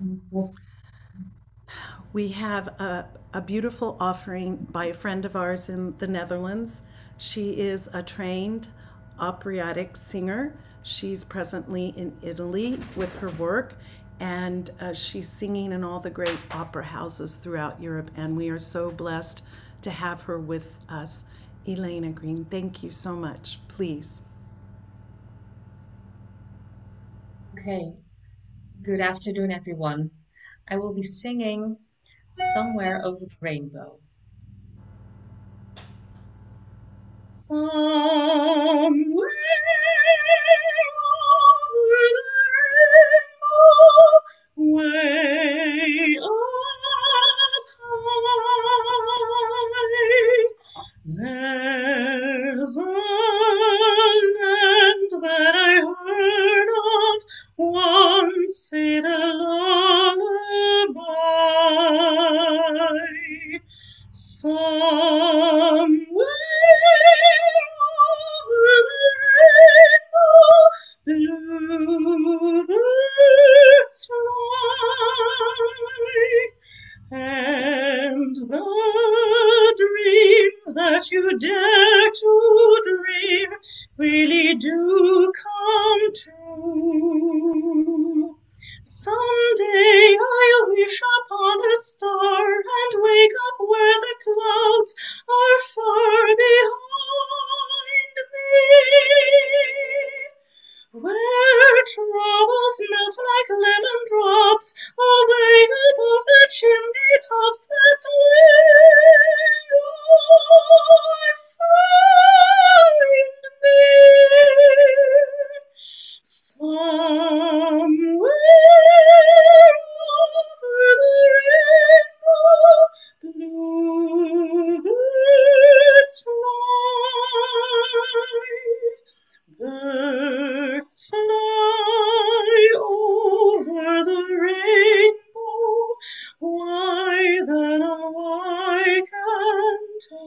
We have a beautiful offering by a friend of ours in the Netherlands. She is a trained operatic singer. She's presently in Italy with her work, and she's singing in all the great opera houses throughout Europe. And we are so blessed to have her with us. Elena Green, thank you so much. Please. Okay, good afternoon, everyone. I will be singing Somewhere Over the Rainbow. Somewhere over the rainbow, way up high, there's a land that I heard of once in a lullaby. Somewhere over the rainbow, bluebirds fly, and the dreams that you dare to dream really do come true. Someday I'll wish upon a star and wake up where the clouds are far behind me, where troubles melt like lemon drops away above the chimney tops. That's where you'll find me. Somewhere over the rainbow, bluebirds fly. Birds fly over the rainbow. Why then am I can't I?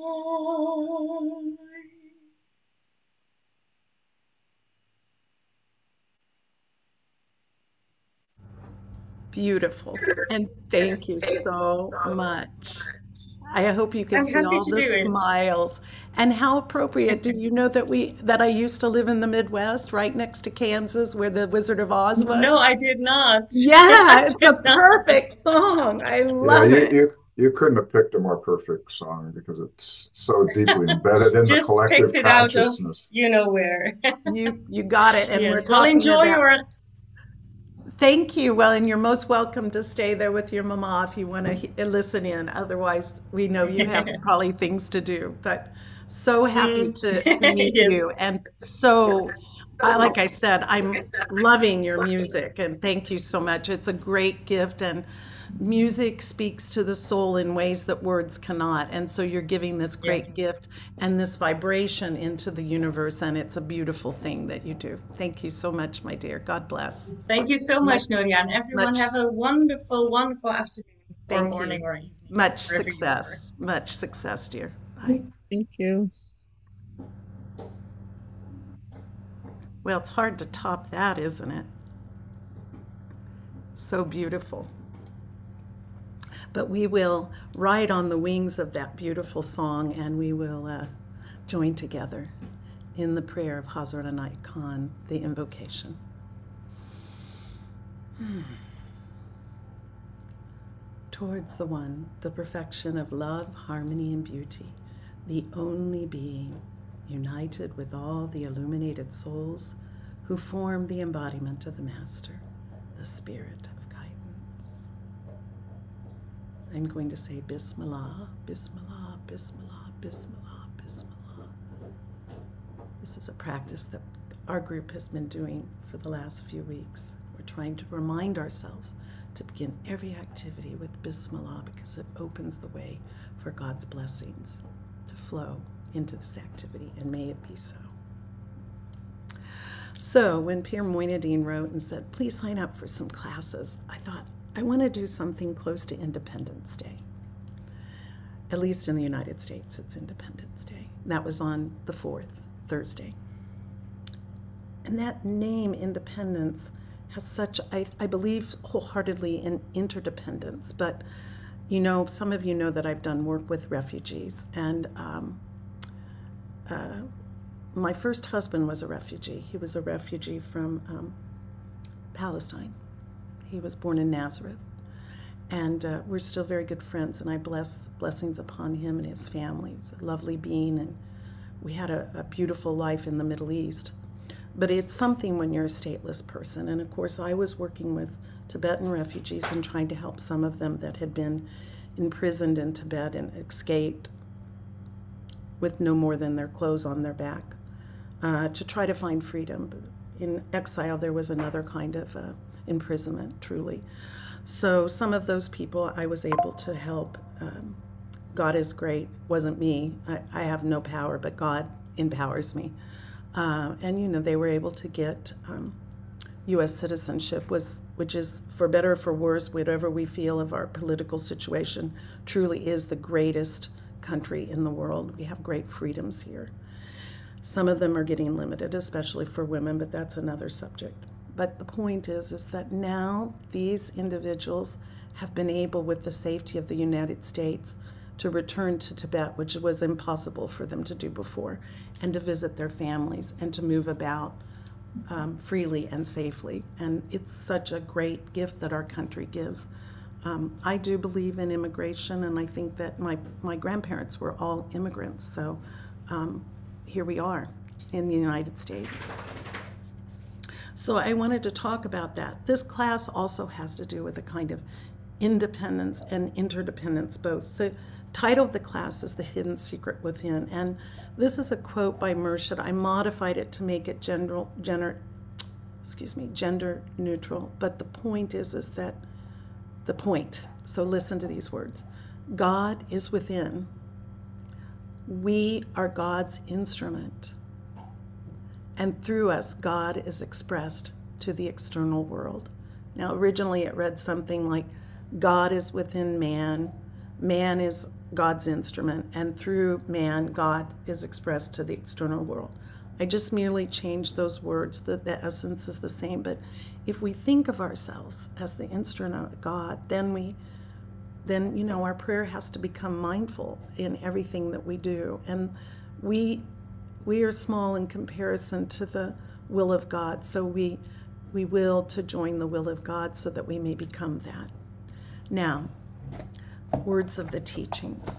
Beautiful. And thank you so much. I hope you can I'm see happy all to the do it. smiles. And how appropriate. Do you know that I used to live in the Midwest right next to Kansas where the Wizard of Oz No, was? I did not. I Yeah, it's a did not. perfect song. I Yeah, love you it. you you couldn't have picked a more perfect song because it's so deeply embedded in the Just picked collective it out of consciousness. you know where. You got it. And we're Yes. Well, talking enjoy about your. thank you. Well, and you're most welcome to stay there with your mama if you want to listen in. Otherwise, we know you have probably things to do. But so happy Mm. to meet Yes. you. And so, like I said, I'm loving your music. And thank you so much. It's a great gift. And music speaks to the soul in ways that words cannot. And so you're giving this great Yes. gift and this vibration into the universe. And it's a beautiful thing that you do. Thank you so much, my dear. God bless. Thank you so Much, much, Noria, and everyone much, have a wonderful, wonderful afternoon or thank morning you. or evening, Much wherever you are. success. Much success, dear. Bye. Thank you. Well, it's hard to top that, isn't it? So beautiful. But we will ride on the wings of that beautiful song and we will join together in the prayer of Hazrat Anait Khan, the invocation. Towards the One, the perfection of love, harmony, and beauty, the only being, united with all the illuminated souls who form the embodiment of the Master, the Spirit of guidance. I'm going to say Bismillah, Bismillah, Bismillah, Bismillah, Bismillah. This is a practice that our group has been doing for the last few weeks. We're trying to remind ourselves to begin every activity with Bismillah because it opens the way for God's blessings to flow into this activity, and may it be so. So when Pir Moinadine wrote and said, please sign up for some classes, I thought, I want to do something close to Independence Day. At least in the United States, it's Independence Day. That was on the 4th, Thursday. And that name, Independence, has such, I believe wholeheartedly in interdependence. But some of you know that I've done work with refugees, and my first husband was a refugee. He was a refugee from Palestine. He was born in Nazareth. And we're still very good friends, and I blessings upon him and his family. He's a lovely being, and we had a beautiful life in the Middle East. But it's something when you're a stateless person. And of course, I was working with Tibetan refugees and trying to help some of them that had been imprisoned in Tibet and escaped with no more than their clothes on their back to try to find freedom. In exile, there was another kind of imprisonment, truly. So some of those people I was able to help. God is great. Wasn't me. I have no power, but God empowers me. And they were able to get U.S. citizenship, which is, for better or for worse, whatever we feel of our political situation, truly is the greatest country in the world. We have great freedoms here. Some of them are getting limited, especially for women, but that's another subject. But the point is that now these individuals have been able, with the safety of the United States, to return to Tibet, which was impossible for them to do before, and to visit their families and to move about freely and safely. And it's such a great gift that our country gives. I do believe in immigration, and I think that my grandparents were all immigrants. So here we are in the United States. So I wanted to talk about that. This class also has to do with a kind of independence and interdependence both. The title of the class is The Hidden Secret Within, and this is a quote by Murshid. I modified it to make it gender neutral, but the point is that the point, so listen to these words. God is within. We are God's instrument. And through us, God is expressed to the external world. Now, originally it read something like, God is within man, man is God's instrument, and through man, God is expressed to the external world. I just merely changed those words. The essence is the same, but if we think of ourselves as the instrument of God, then our prayer has to become mindful in everything that we do. And we are small in comparison to the will of God, so we will to join the will of God so that we may become that. Now, words of the teachings.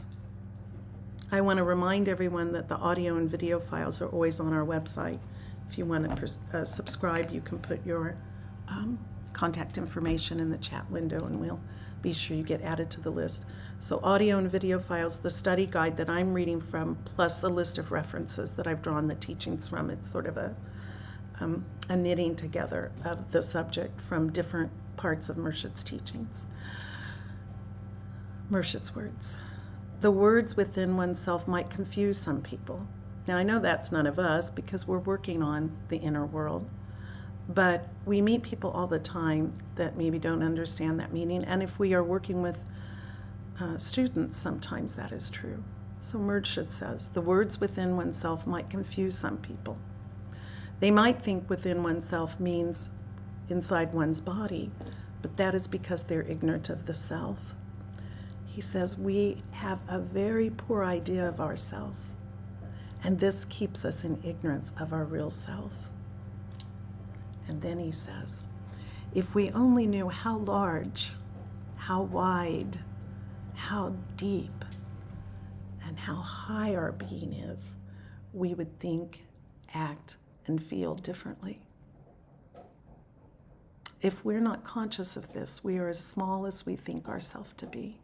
I want to remind everyone that the audio and video files are always on our website. If you want to subscribe, you can put your contact information in the chat window, and we'll be sure you get added to the list. So audio and video files, the study guide that I'm reading from, plus the list of references that I've drawn the teachings from. It's sort of a knitting together of the subject from different parts of Murshid's teachings. Murshid's words. The words within oneself might confuse some people. Now, I know that's none of us because we're working on the inner world, but we meet people all the time that maybe don't understand that meaning, and if we are working with students, sometimes that is true. So Murshid says, the words within oneself might confuse some people. They might think within oneself means inside one's body, but that is because they're ignorant of the self. He says we have a very poor idea of ourself, and this keeps us in ignorance of our real self. And then he says, if we only knew how large, how wide, how deep, and how high our being is, we would think, act, and feel differently. If we're not conscious of this, we are as small as we think ourselves to be.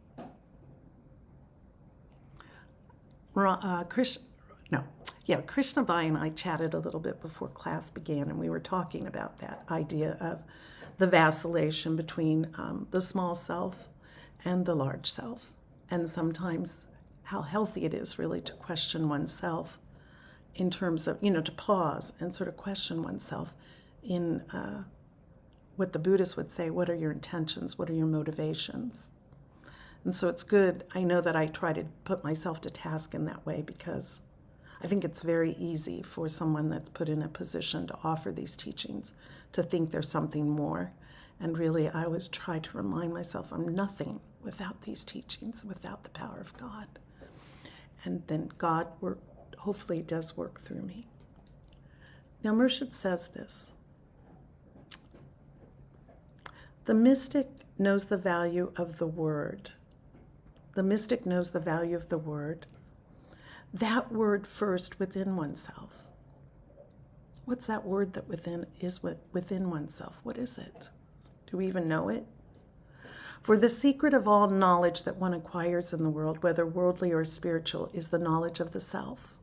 Krishna Bai and I chatted a little bit before class began, and we were talking about that idea of the vacillation between the small self and the large self, and sometimes how healthy it is really to question oneself in terms of, to pause and sort of question oneself in what the Buddhists would say, what are your intentions, what are your motivations? And so it's good. I know that I try to put myself to task in that way because I think it's very easy for someone that's put in a position to offer these teachings to think there's something more. And really, I always try to remind myself I'm nothing without these teachings, without the power of God. And then God hopefully does work through me. Now, Murshid says this: the mystic knows the value of the word. The mystic knows the value of the word. That word first within oneself. What's that word that is within oneself? What is it? Do we even know it? For the secret of all knowledge that one acquires in the world, whether worldly or spiritual, is the knowledge of the self.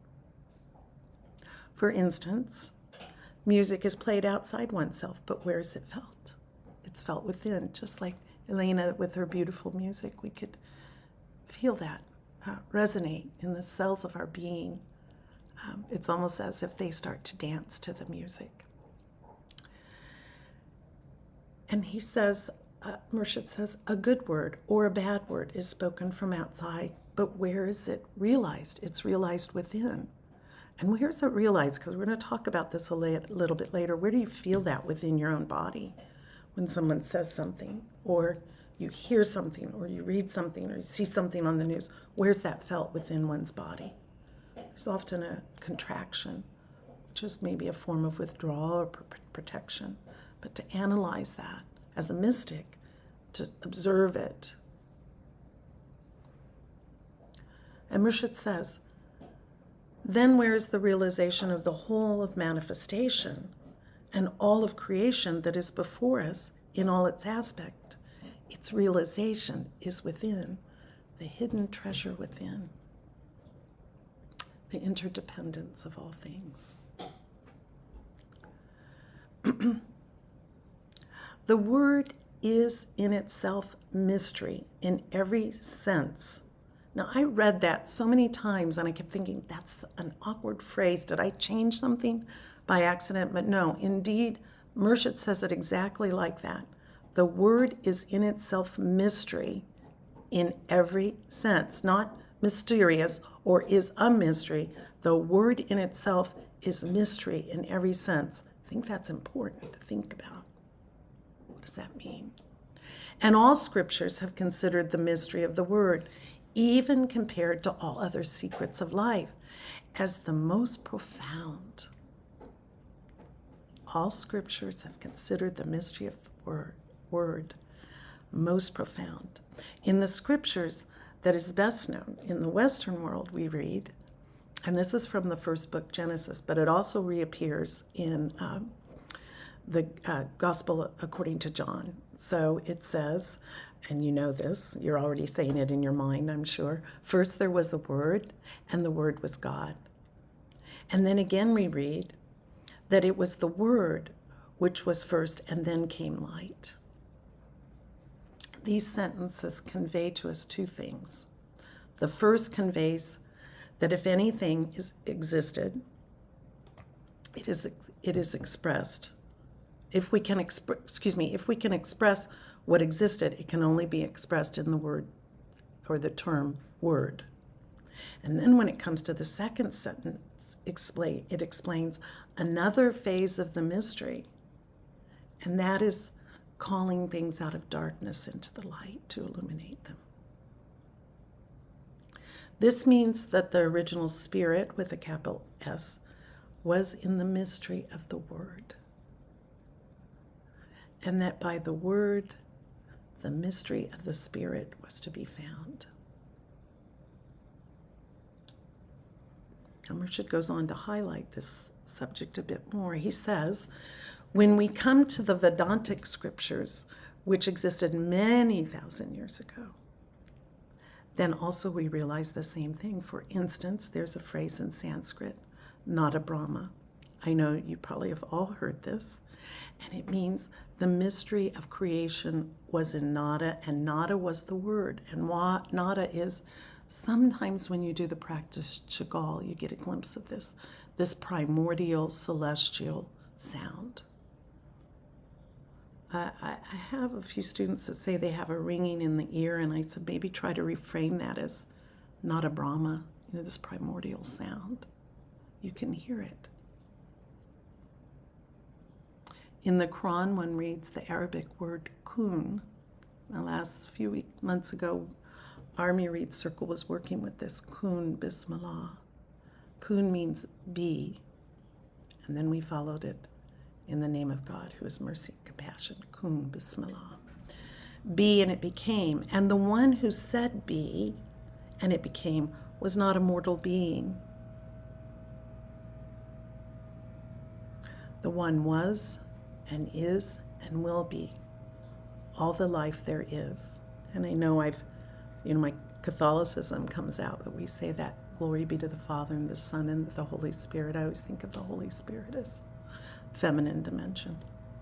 For instance, music is played outside oneself, but where is it felt? It's felt within, just like Elena with her beautiful music. We could feel that resonate in the cells of our being. It's almost as if they start to dance to the music. And he says, Murshid says, a good word or a bad word is spoken from outside, but where is it realized? It's realized within. And where is it realized? Because we're going to talk about this a little bit later. Where do you feel that within your own body when someone says something, or you hear something, or you read something, or you see something on the news? Where's that felt within one's body? There's often a contraction, which is maybe a form of withdrawal or protection. But to analyze that as a mystic, to observe it. And Murshid says, then where is the realization of the whole of manifestation and all of creation that is before us in all its aspect? Its realization is within, the hidden treasure within, the interdependence of all things. The word is in itself mystery in every sense. Now, I read that so many times and I kept thinking, that's an awkward phrase. Did I change something by accident? But no, indeed, Murshid says it exactly like that. The word is in itself mystery in every sense, not mysterious or is a mystery. The word in itself is mystery in every sense. I think that's important to think about. What does that mean? And all scriptures have considered the mystery of the word, even compared to all other secrets of life, as the most profound. All scriptures have considered the mystery of the word most profound. In the scriptures that is best known in the Western world, we read, and this is from the first book, Genesis, but it also reappears in the Gospel according to John. So it says, and you know this, you're already saying it in your mind, I'm sure. First there was a word, and the word was God. And then again we read that it was the word which was first, and then came light. These sentences convey to us two things. The first conveys that if anything existed, it is expressed. If we can express what existed, it can only be expressed in the word or the term word. And then when it comes to the second sentence, it explains another phase of the mystery, and that is calling things out of darkness into the light to illuminate them. This means that the original spirit, with a capital S, was in the mystery of the word. And that by the word, the mystery of the spirit was to be found. Murshid goes on to highlight this subject a bit more. He says, when we come to the Vedantic scriptures, which existed many thousand years ago, then also we realize the same thing. For instance, there's a phrase in Sanskrit, Nada Brahma. I know you probably have all heard this, and it means the mystery of creation was in Nada, and Nada was the word. And Nada is, sometimes when you do the practice Chagall, you get a glimpse of this primordial celestial sound. I have a few students that say they have a ringing in the ear, and I said maybe try to reframe that as Nada Brahma, this primordial sound. You can hear it. In the Quran, one reads the Arabic word kun. The last few months ago, our Murid Circle was working with this kun bismillah. Kun means be, and then we followed it in the name of God, who is mercy and compassion. Kun bismillah. Be and it became. And the one who said be and it became was not a mortal being. The one was and is and will be all the life there is. And I know my Catholicism comes out, but we say that glory be to the Father and the Son and the Holy Spirit. I always think of the Holy Spirit as feminine dimension.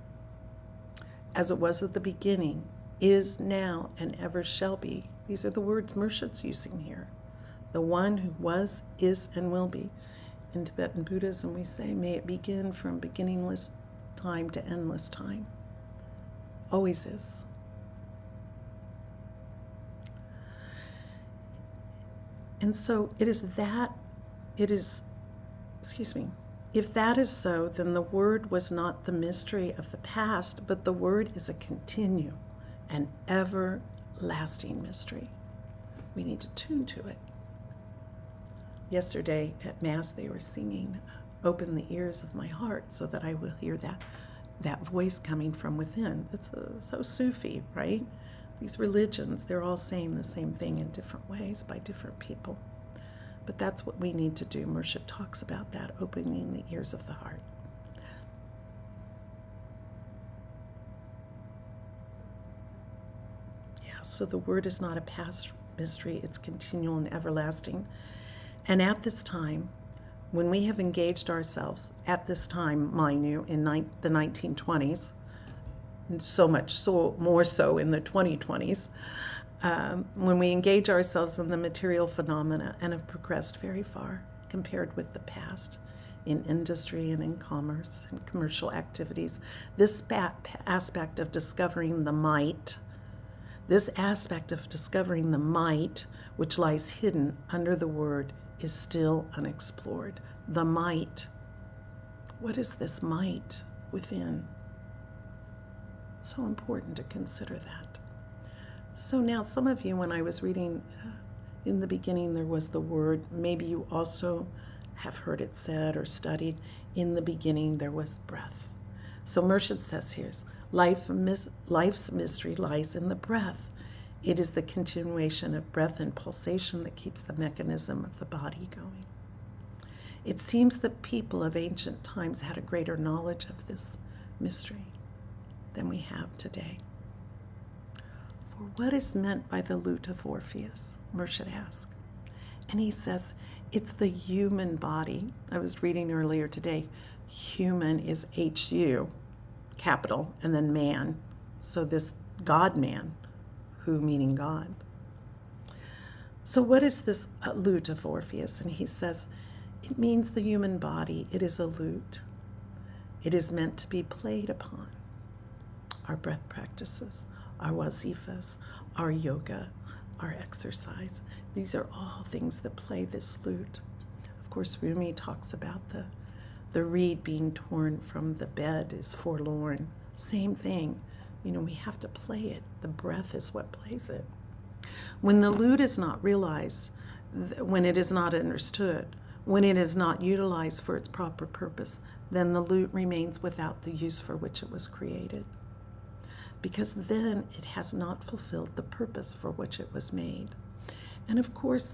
As it was at the beginning, is now, and ever shall be. These are the words Murshid's using here. The one who was, is, and will be. In Tibetan Buddhism, we say, may it begin from beginningless time to endless time. Always is. And so if that is so, then the word was not the mystery of the past, but the word is a continue, an everlasting mystery. We need to tune to it. Yesterday at Mass, they were singing, "Open the ears of my heart so that I will hear that voice coming from within." It's so Sufi, right? These religions, they're all saying the same thing in different ways by different people. But that's what we need to do. Murshid talks about that, opening the ears of the heart. Yeah, so the word is not a past mystery, it's continual and everlasting. And at this time, when we have engaged ourselves, at this time, mind you, in the 1920s, more so in the 2020s, when we engage ourselves in the material phenomena and have progressed very far compared with the past in industry and in commerce and commercial activities, this aspect of discovering the might, which lies hidden under the word, is still unexplored. The might. What is this might within? It's so important to consider that. So now some of you, when I was reading in the beginning, there was the word, maybe you also have heard it said or studied, in the beginning there was breath. So Murshid says here, life's mystery lies in the breath. It is the continuation of breath and pulsation that keeps the mechanism of the body going. It seems that people of ancient times had a greater knowledge of this mystery than we have today. For what is meant by the lute of Orpheus? Murshid asks. And he says, it's the human body. I was reading earlier today, human is H-U, capital, and then man. So this God-man, who meaning God. So what is this lute of Orpheus? And he says, it means the human body. It is a lute. It is meant to be played upon. Our breath practices, our wazifas, our yoga, our exercise. These are all things that play this lute. Of course, Rumi talks about the reed being torn from the bed is forlorn. Same thing. We have to play it. The breath is what plays it. When the lute is not realized, when it is not understood, when it is not utilized for its proper purpose, then the lute remains without the use for which it was created. Because then it has not fulfilled the purpose for which it was made. And of course,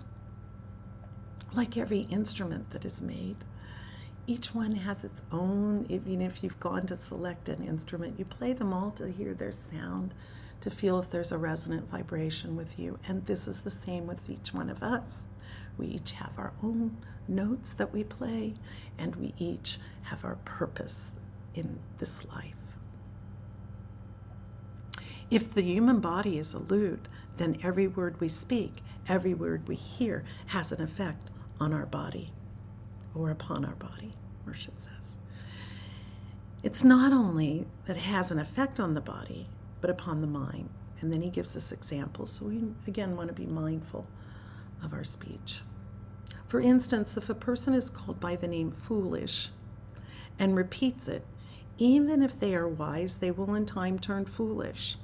like every instrument that is made, each one has its own, even if you've gone to select an instrument, you play them all to hear their sound, to feel if there's a resonant vibration with you. And this is the same with each one of us. We each have our own notes that we play, and we each have our purpose in this life. If the human body is a lute, then every word we speak, every word we hear has an effect on our body or upon our body, Murshid says. It's not only that it has an effect on the body, but upon the mind. And then he gives us examples. So we, again, want to be mindful of our speech. For instance, if a person is called by the name foolish and repeats it, even if they are wise, they will in time turn foolish.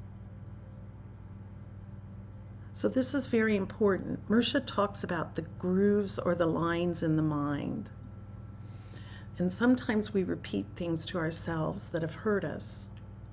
So this is very important. Mersha talks about the grooves or the lines in the mind. And sometimes we repeat things to ourselves that have hurt us.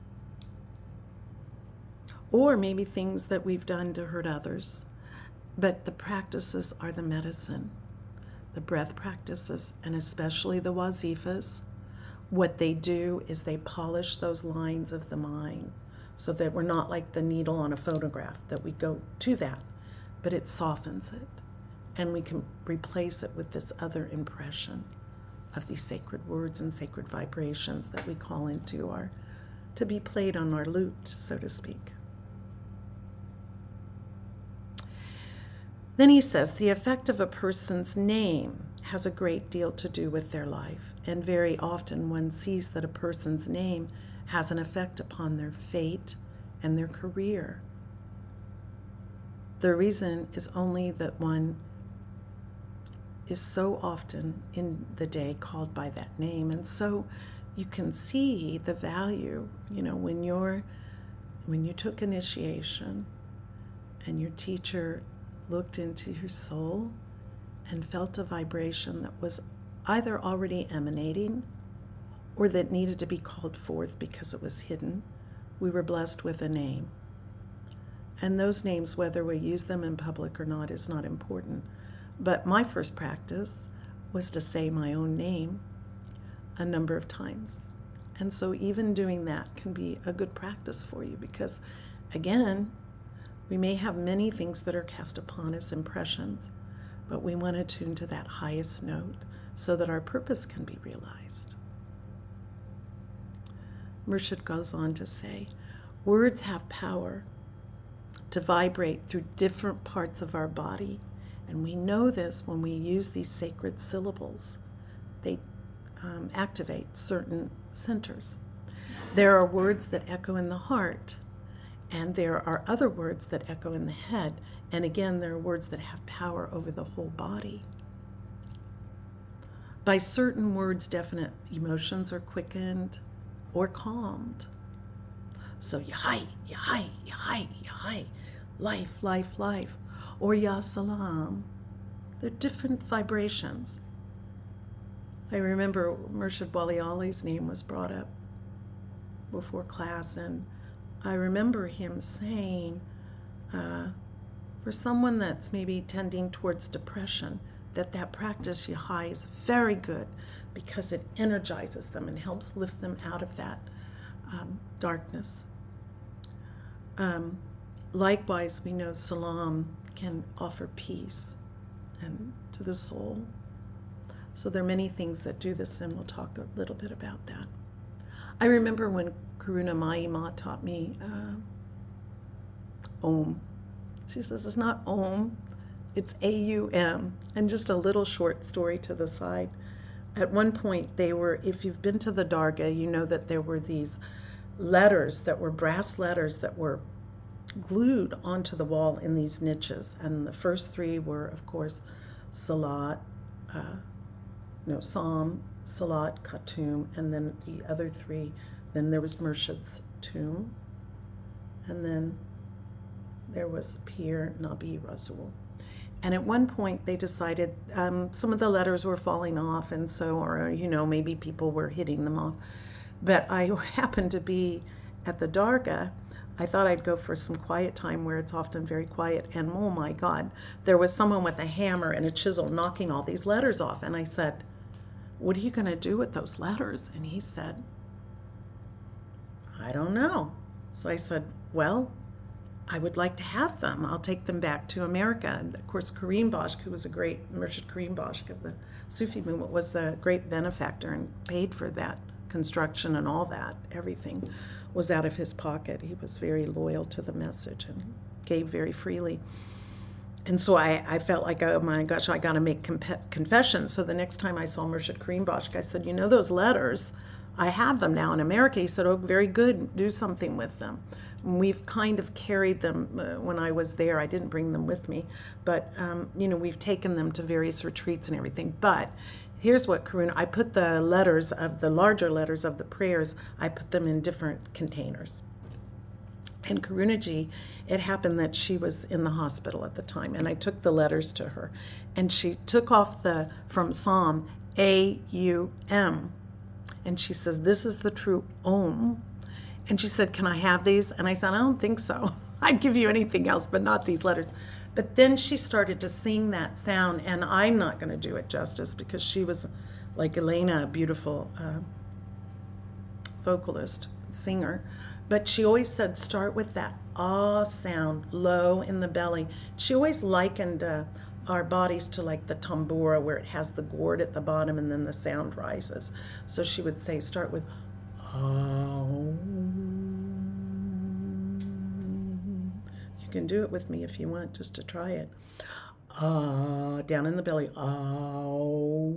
Or maybe things that we've done to hurt others. But the practices are the medicine. The breath practices, and especially the wazifas, what they do is they polish those lines of the mind so that we're not like the needle on a photograph, that we go to that, but it softens it. And we can replace it with this other impression of these sacred words and sacred vibrations that we call into our, to be played on our lute, so to speak. Then he says, the effect of a person's name has a great deal to do with their life, and very often one sees that a person's name has an effect upon their fate and their career. The reason is only that one is so often in the day called by that name, and so you can see the value, when you took initiation and your teacher looked into your soul and felt a vibration that was either already emanating or that needed to be called forth because it was hidden. We were blessed with a name. And those names, whether we use them in public or not, is not important. But my first practice was to say my own name a number of times. And so even doing that can be a good practice for you because, again, we may have many things that are cast upon us, impressions, but we want to tune to that highest note so that our purpose can be realized. Murshid goes on to say, words have power to vibrate through different parts of our body, and we know this when we use these sacred syllables. They activate certain centers. There are words that echo in the heart, and there are other words that echo in the head. And again, there are words that have power over the whole body. By certain words, definite emotions are quickened or calmed. So Yahai, Yahai, Yahai, Yahai, life, life, life. Or Ya Salam. They're different vibrations. I remember Murshid Wali Ali's name was brought up before class, and I remember him saying, for someone that's maybe tending towards depression, that practice Yahai is very good because it energizes them and helps lift them out of that darkness. Likewise, we know Salam can offer peace and to the soul. So there are many things that do this, and we'll talk a little bit about that. I remember when Karuna Mai Ma taught me Om. She says it's not Om, it's A-U-M. And just a little short story to the side. At one point, if you've been to the Dargah, you know that there were these letters that were brass letters that were glued onto the wall in these niches. And the first three were, of course, Salat, Psalm, Salat, Khatum, and then the other three. Then there was Murshid's tomb, and then there was Pir, Nabi, Rasul. And at one point they decided some of the letters were falling off, and so, or maybe people were hitting them off. But I happened to be at the Dargah. I thought I'd go for some quiet time where it's often very quiet, and oh my God, there was someone with a hammer and a chisel knocking all these letters off. And I said, what are you going to do with those letters? And he said, I don't know. So I said, well, I would like to have them. I'll take them back to America. And of course, Karim Bashk, who was a great, Murshid Karim Bashk of the Sufi movement, was a great benefactor and paid for that construction and all that. Everything was out of his pocket. He was very loyal to the message and gave very freely. And so I felt like, oh my gosh, I got to make confession. So the next time I saw Murshid Karim Bashk, I said, those letters, I have them now in America. He said, oh, very good, do something with them. We've kind of carried them when I was there. I didn't bring them with me, but we've taken them to various retreats and everything. But here's what Karuna, I put the larger letters of the prayers, I put them in different containers. And Karunaji, it happened that she was in the hospital at the time, and I took the letters to her, and she took off from Psalm A-U-M, and she says, this is the true Om. And she said, can I have these? And I said, I don't think so. I'd give you anything else, but not these letters. But then she started to sing that sound, and I'm not going to do it justice because she was, like Elena, a beautiful vocalist, singer. But she always said, start with that ah sound, low in the belly. She always likened our bodies to like the tambura, where it has the gourd at the bottom and then the sound rises. So she would say, start with ah. You can do it with me if you want, just to try it. Ah, down in the belly. Ah.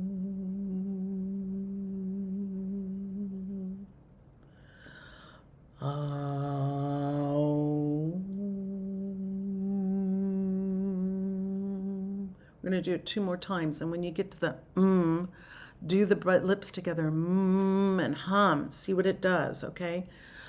We're going to do it 2 more times, and when you get to the do the lips together, and hum. See what it does, okay?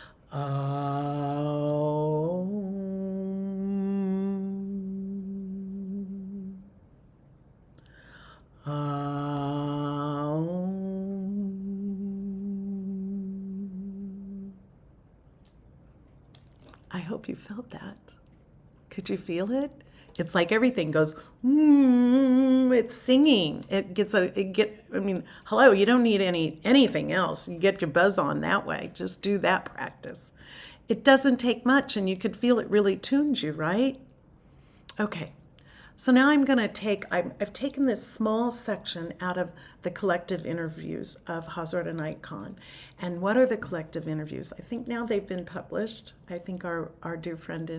I hope you felt that. Could you feel it? It's like everything goes, it's singing. Hello, you don't need anything else. You get your buzz on that way. Just do that practice. It doesn't take much, and you could feel it really tunes you, right? Okay. So now I'm going to I've taken this small section out of the collective interviews of Hazrat Inayat Khan. And what are the collective interviews? I think now they've been published. I think our dear friend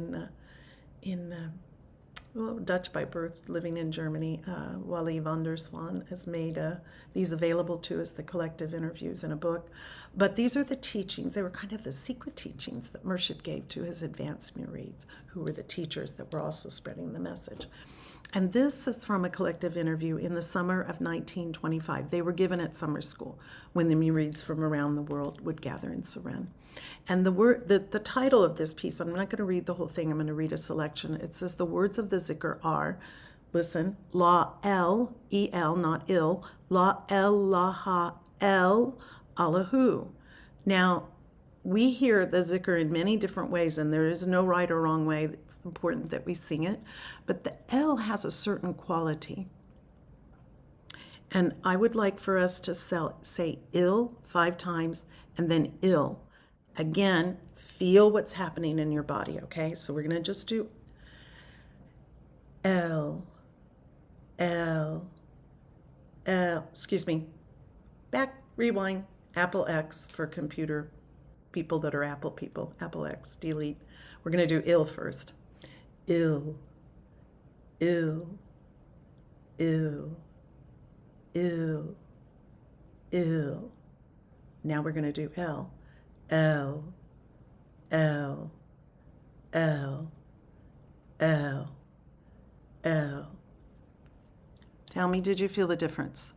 Dutch by birth, living in Germany, Wally van der Swan, has made these available to us, the collective interviews, in a book. But these are the teachings. They were kind of the secret teachings that Murshid gave to his advanced murids, who were the teachers that were also spreading the message. And this is from a collective interview in the summer of 1925. They were given at summer school when the murids from around the world would gather in Suren. And the title of this piece, I'm not going to read the whole thing, I'm going to read a selection. It says, the words of the zikr are, listen, La El, E-L, not ill, La El, Laha El, Allahu. Now, we hear the zikr in many different ways, and there is no right or wrong way. It's important that we sing it. But the El has a certain quality. And I would like for us to say ill 5 times, and then ill. Again, feel what's happening in your body, okay? So we're going to just do L, L, L, excuse me, back, rewind, Apple X for computer people that are Apple people, Apple X, delete. We're going to do ill first. Ill, ill, ill, ill, ill. Now we're going to do L. L, L, L, L, L. Tell me, did you feel the difference?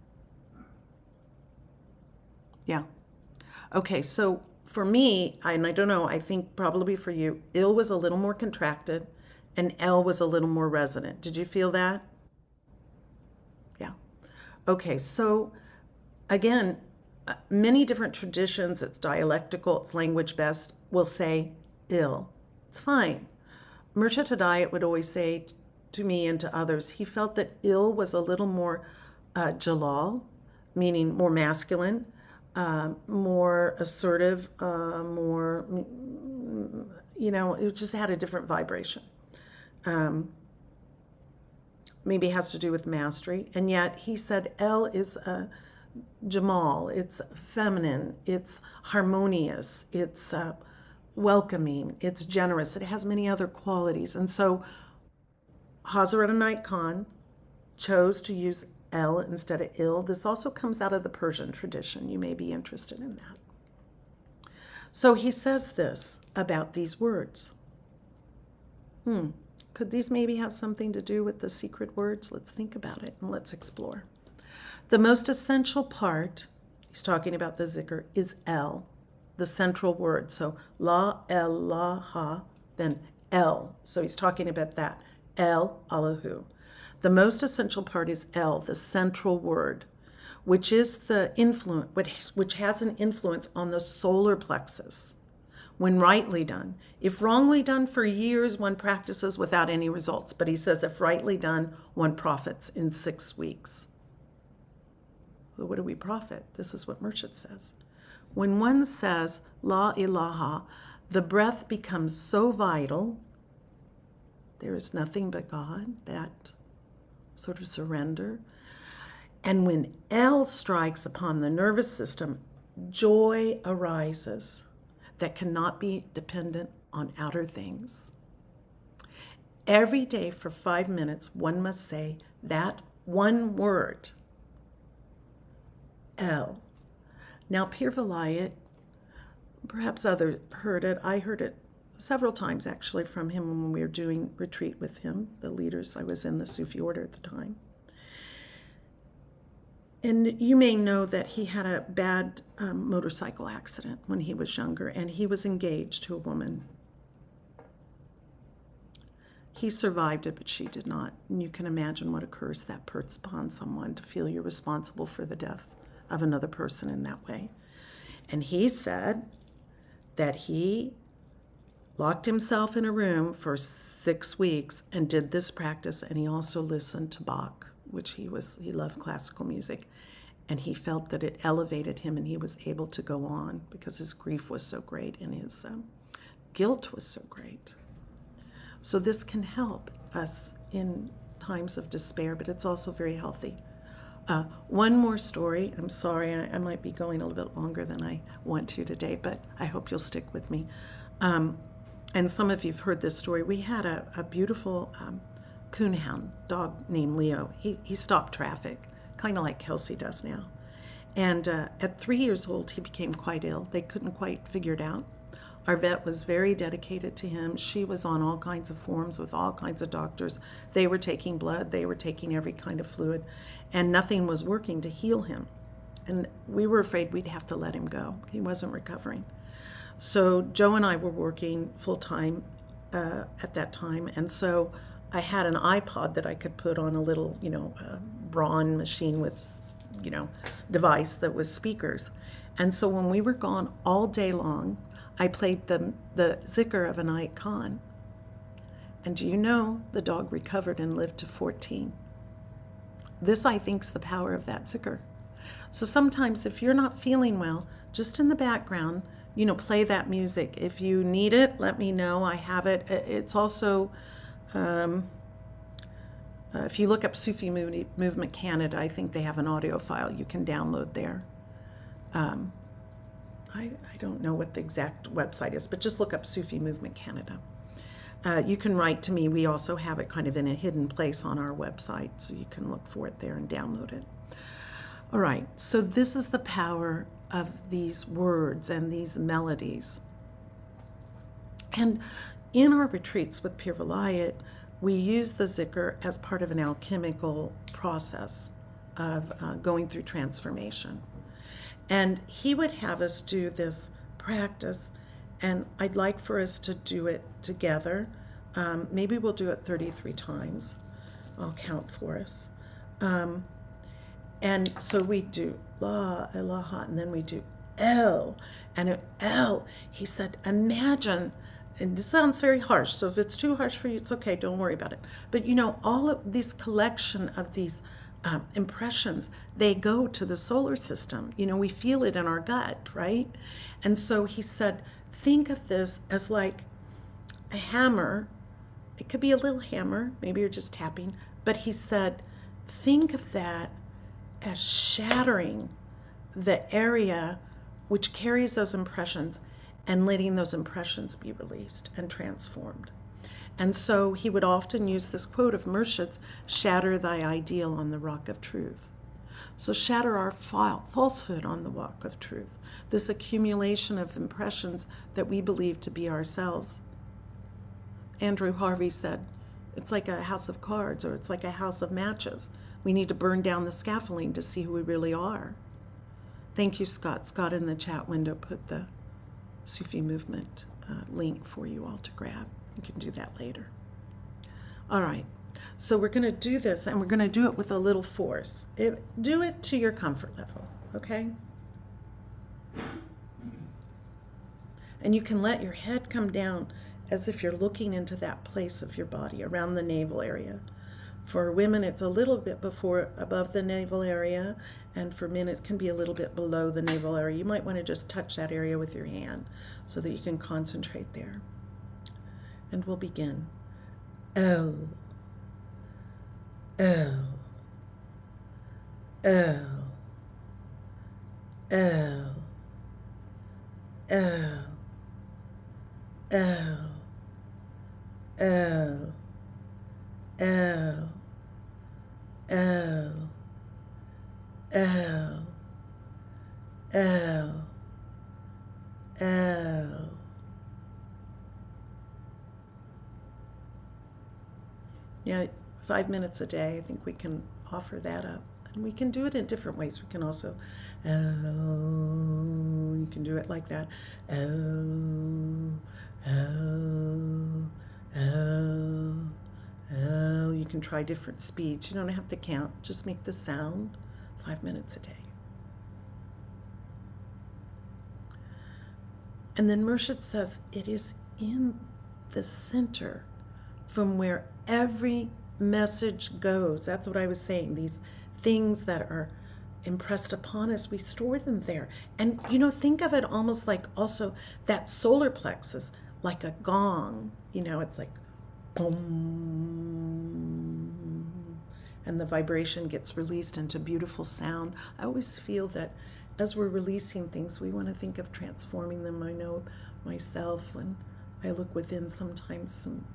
Yeah. Okay, so for me, and I don't know, I think probably for you, ill was a little more contracted and L was a little more resonant. Did you feel that? Yeah. Okay, so again, many different traditions, it's dialectical, it's language best, will say ill. It's fine. Murshid Hidayat would always say to me and to others, he felt that ill was a little more jalal, meaning more masculine, more assertive, more, it just had a different vibration. Maybe it has to do with mastery. And yet he said El is Jamal, it's feminine, it's harmonious, it's welcoming, it's generous. It has many other qualities. And so Hazrat Inayat Khan chose to use El instead of ill. This also comes out of the Persian tradition. You may be interested in that. So he says this about these words. Could these maybe have something to do with the secret words? Let's think about it and let's explore. The most essential part, he's talking about the zikr, is El, the central word. So La ilaha, then El. So he's talking about that. El Allahu. The most essential part is El, the central word, which is the influence, which has an influence on the solar plexus when rightly done. If wrongly done for years, one practices without any results. But he says if rightly done, one profits in 6 weeks. Well, what do we profit? This is what Murshid says. When one says La ilaha, the breath becomes so vital. There is nothing but God, that sort of surrender. And when El strikes upon the nervous system, joy arises that cannot be dependent on outer things. Every day for 5 minutes, one must say that one word, El. Now, Pir Vilayat, perhaps others heard it. I heard it several times, actually, from him when we were doing retreat with him, the leaders. I was in the Sufi order at the time. And you may know that he had a bad motorcycle accident when he was younger, and he was engaged to a woman. He survived it, but she did not. And you can imagine what a curse that puts upon someone, to feel you're responsible for the death of another person in that way. And he said that he locked himself in a room for 6 weeks and did this practice, and he also listened to Bach, which he loved classical music, and he felt that it elevated him and he was able to go on because his grief was so great and his guilt was so great. So this can help us in times of despair, but it's also very healthy. One more story. I'm sorry, I might be going a little bit longer than I want to today, but I hope you'll stick with me. And some of you've heard this story. We had a beautiful coonhound dog named Leo. He stopped traffic, kind of like Kelsey does now. And at 3 years old, he became quite ill. They couldn't quite figure it out. Our vet was very dedicated to him. She was on all kinds of forms with all kinds of doctors. They were taking blood. They were taking every kind of fluid. And nothing was working to heal him. And we were afraid we'd have to let him go. He wasn't recovering. So Joe and I were working full-time at that time. And so I had an iPod that I could put on a little, Braun machine with, device that was speakers. And so when we were gone all day long, I played the zikr of Inayat Khan. And do you know, the dog recovered and lived to 14. This, I think, is the power of that zikr. So sometimes if you're not feeling well, just in the background, play that music. If you need it, let me know. I have it. It's also, if you look up Sufi Movement Canada, I think they have an audio file you can download there. I don't know what the exact website is, but just look up Sufi Movement Canada. You can write to me. We also have it kind of in a hidden place on our website, so you can look for it there and download it. All right, so this is the power of these words and these melodies. And in our retreats with Pir Vilayat, we use the zikr as part of an alchemical process of going through transformation. And he would have us do this practice, and I'd like for us to do it together. Maybe we'll do it 33 times. I'll count for us. And so we do La ilaha, and then we do El. And El, he said, imagine, and this sounds very harsh, so if it's too harsh for you, it's okay, don't worry about it. But all of this collection of these impressions, they go to the solar system. We feel it in our gut, right? And so he said, think of this as like a hammer. It could be a little hammer, maybe you're just tapping, but he said, think of that as shattering the area which carries those impressions and letting those impressions be released and transformed. And so he would often use this quote of Murshid's, shatter thy ideal on the rock of truth. So shatter our falsehood on the walk of truth, this accumulation of impressions that we believe to be ourselves. Andrew Harvey said, it's like a house of cards, or it's like a house of matches. We need to burn down the scaffolding to see who we really are. Thank you, Scott. Scott in the chat window put the Sufi movement link for you all to grab. You can do that later. All right, so we're going to do this, and we're going to do it with a little force. Do it to your comfort level, okay? And you can let your head come down as if you're looking into that place of your body around the navel area. For women, it's a little bit above the navel area, and for men, it can be a little bit below the navel area. You might want to just touch that area with your hand so that you can concentrate there. And we'll begin. L, L, L, L, L, L, L, L, L, L, L, L. Yeah, 5 minutes a day, I think we can offer that up. And we can do it in different ways. We can also, you can do it like that. You can try different speeds. You don't have to count. Just make the sound 5 minutes a day. And then Murshid says, it is in the center from where every message goes. That's what I was saying. These things that are impressed upon us, we store them there. And, think of it almost like also that solar plexus, like a gong. It's like boom. And the vibration gets released into beautiful sound. I always feel that as we're releasing things, we want to think of transforming them. I know myself, when I look within, sometimes some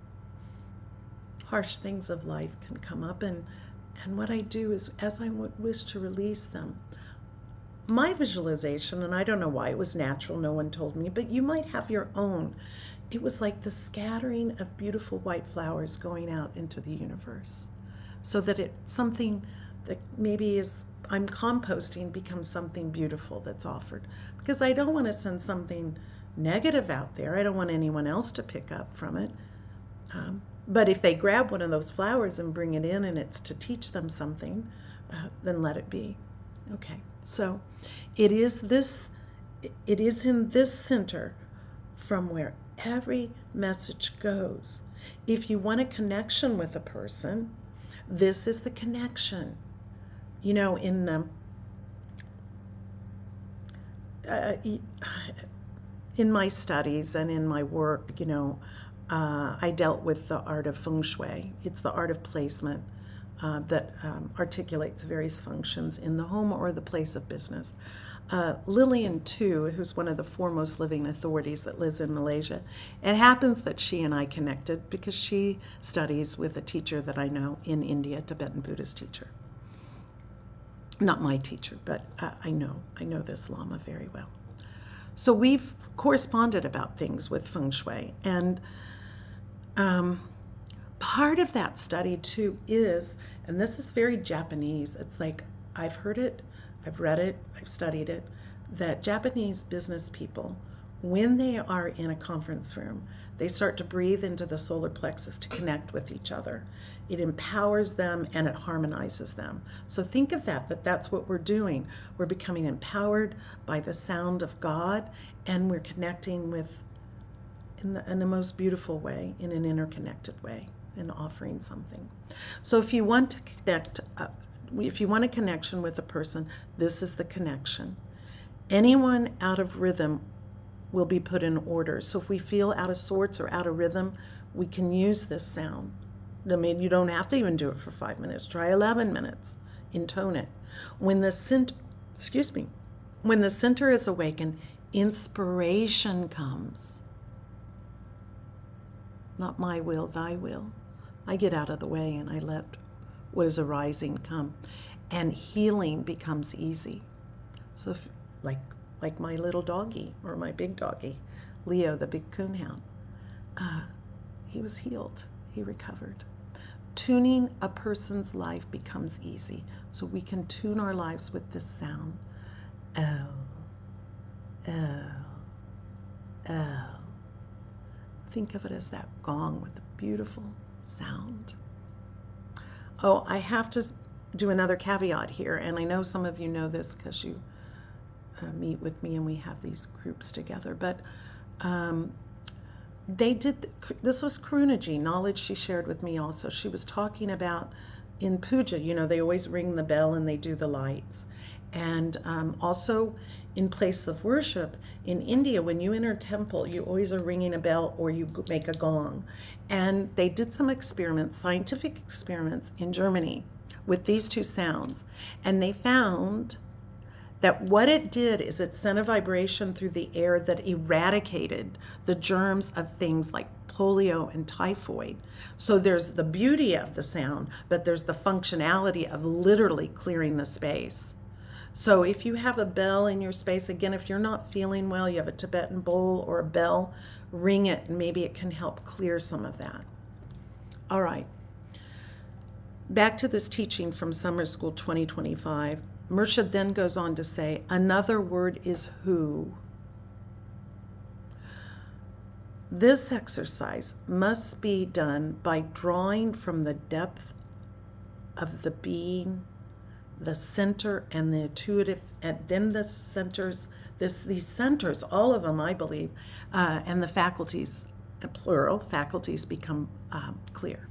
harsh things of life can come up, and what I do is, as I wish to release them, my visualization, and I don't know why, it was natural, no one told me, but you might have your own. It was like the scattering of beautiful white flowers going out into the universe, so that something that maybe I'm composting becomes something beautiful that's offered. Because I don't want to send something negative out there. I don't want anyone else to pick up from it. But if they grab one of those flowers and bring it in, and it's to teach them something, then let it be. Okay, so it is in this center from where every message goes. If you want a connection with a person, this is the connection. In my studies and in my work, I dealt with the art of feng shui. It's the art of placement that articulates various functions in the home or the place of business. Lillian Tu, who's one of the foremost living authorities that lives in Malaysia, it happens that she and I connected because she studies with a teacher that I know in India, Tibetan Buddhist teacher. Not my teacher, but I know this Lama very well. So we've corresponded about things with feng shui, and part of that study too is, and this is very Japanese, it's like, I've heard it, I've read it, I've studied it, that Japanese business people, when they are in a conference room, they start to breathe into the solar plexus to connect with each other. It empowers them and it harmonizes them. So think of that's what we're doing. We're becoming empowered by the sound of God, and we're connecting with, in the most beautiful way, in an interconnected way, and offering something. So if you want to connect, if you want a connection with a person, this is the connection. Anyone out of rhythm will be put in order. So if we feel out of sorts or out of rhythm, we can use this sound. I mean, you don't have to even do it for 5 minutes. Try 11 minutes. Intone it. When the center is awakened, inspiration comes. Not my will, thy will. I get out of the way and I let what is arising come. and healing becomes easy. So if, like my little doggy, or my big doggy, Leo, the big coonhound, he was healed. He recovered. Tuning a person's life becomes easy. So we can tune our lives with this sound. L, L, L. Think of it as that gong with a beautiful sound. Oh, I have to do another caveat here, and I know some of you know this because you meet with me and we have these groups together, but this was Karunaji, knowledge she shared with me also. She was talking about in puja, they always ring the bell and they do the lights. And also in place of worship, in India, when you enter a temple, you always are ringing a bell or you make a gong. And they did some experiments, scientific experiments in Germany with these two sounds. And they found that what it did is it sent a vibration through the air that eradicated the germs of things like polio and typhoid. So there's the beauty of the sound, but there's the functionality of literally clearing the space. So if you have a bell in your space, again, if you're not feeling well, you have a Tibetan bowl or a bell, ring it, and maybe it can help clear some of that. All right. Back to this teaching from Summer School 2025. Murshid then goes on to say, another word is who. This exercise must be done by drawing from the depth of the being, the center and the intuitive, and then the centers, these centers, all of them, I believe, and the faculties, plural, faculties become clear.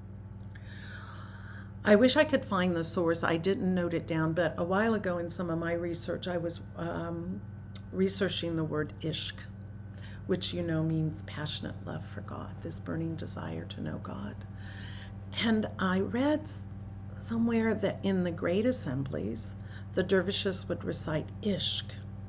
I wish I could find the source. I didn't note it down, but a while ago in some of my research, I was researching the word ishq, which means passionate love for God, this burning desire to know God. And I read somewhere that in the great assemblies, the dervishes would recite ishq.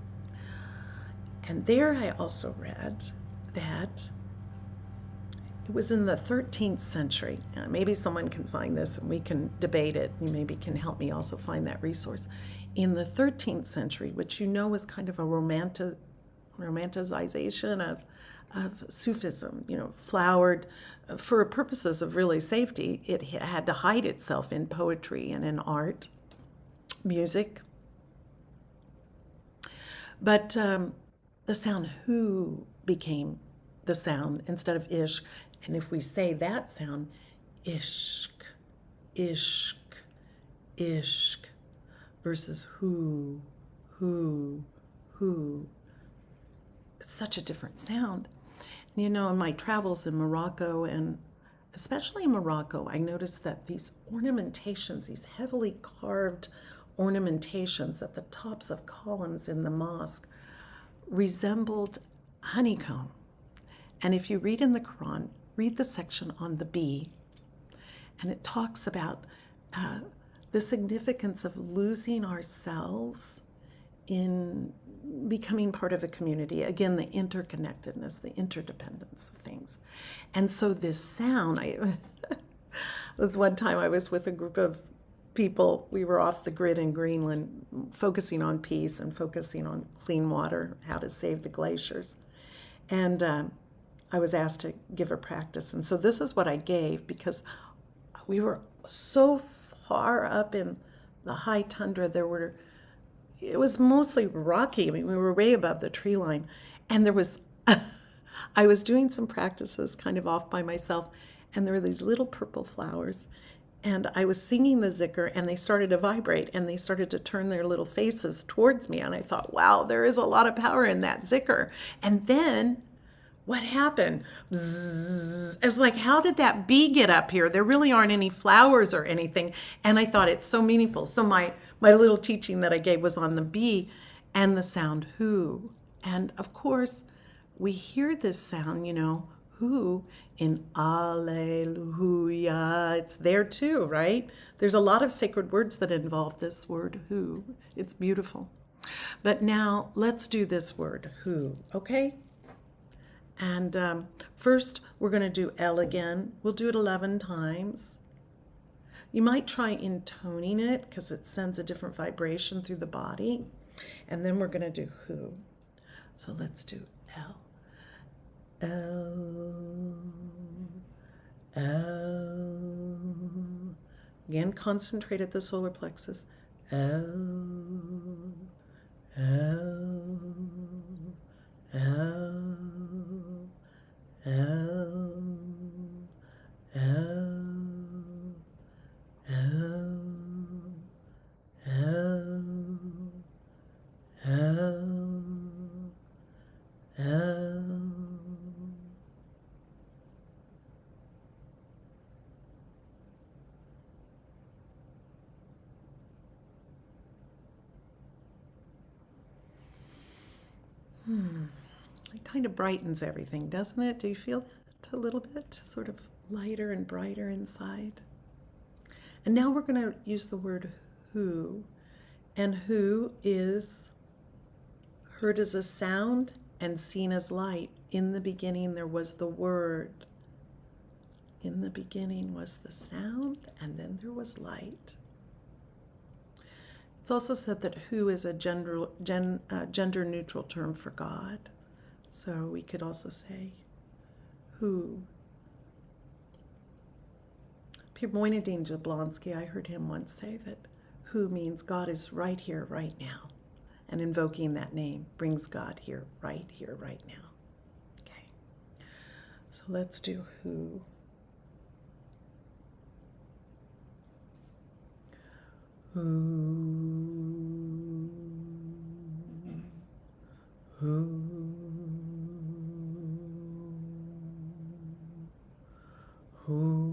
And there I also read that it was in the 13th century. Maybe someone can find this and we can debate it. You maybe can help me also find that resource. In the 13th century, which was kind of a romanticization of Sufism, flowered for purposes of really safety. It had to hide itself in poetry and in art, music. But the sound hu became the sound instead of ishq. And if we say that sound, ishq, ishq, ishq, versus hu, it's such a different sound. In my travels in Morocco, and especially in Morocco, I noticed that these ornamentations, these heavily carved ornamentations at the tops of columns in the mosque, resembled honeycomb. And if you read in the Quran, read the section on the bee, and it talks about the significance of losing ourselves in becoming part of a community. Again, the interconnectedness, the interdependence of things. And so this sound, was one time I was with a group of people. We were off the grid in Greenland, focusing on peace and focusing on clean water, how to save the glaciers. And I was asked to give a practice. And so this is what I gave, because we were so far up in the high tundra. It was mostly rocky. I mean, we were way above the tree line. And I was doing some practices kind of off by myself, and there were these little purple flowers. And I was singing the zikr, and they started to vibrate, and they started to turn their little faces towards me. And I thought, wow, there is a lot of power in that zikr. And then what happened? Bzzz. It was like, how did that bee get up here? There really aren't any flowers or anything. And I thought, it's so meaningful. So my little teaching that I gave was on the bee and the sound hu. And of course, we hear this sound, hu in Alleluia. It's there too, right? There's a lot of sacred words that involve this word hu. It's beautiful. But now let's do this word hu, okay? And first, we're going to do L again. We'll do it 11 times. You might try intoning it because it sends a different vibration through the body. And then we're going to do who. So let's do L. L. L. Again, concentrate at the solar plexus. L. L. L. L. L. L. L. L. L. It kind of brightens everything, doesn't it? Do you feel that a little bit? Sort of lighter and brighter inside. And now we're going to use the word who. And who is heard as a sound and seen as light. In the beginning there was the word. In the beginning was the sound, and then there was light. It's also said that who is a gender neutral term for God. So we could also say who. Moinadine Jablonski, I heard him once say that who means God is right here, right now. And invoking that name brings God here, right now. Okay. So let's do who. Who. Who. Who.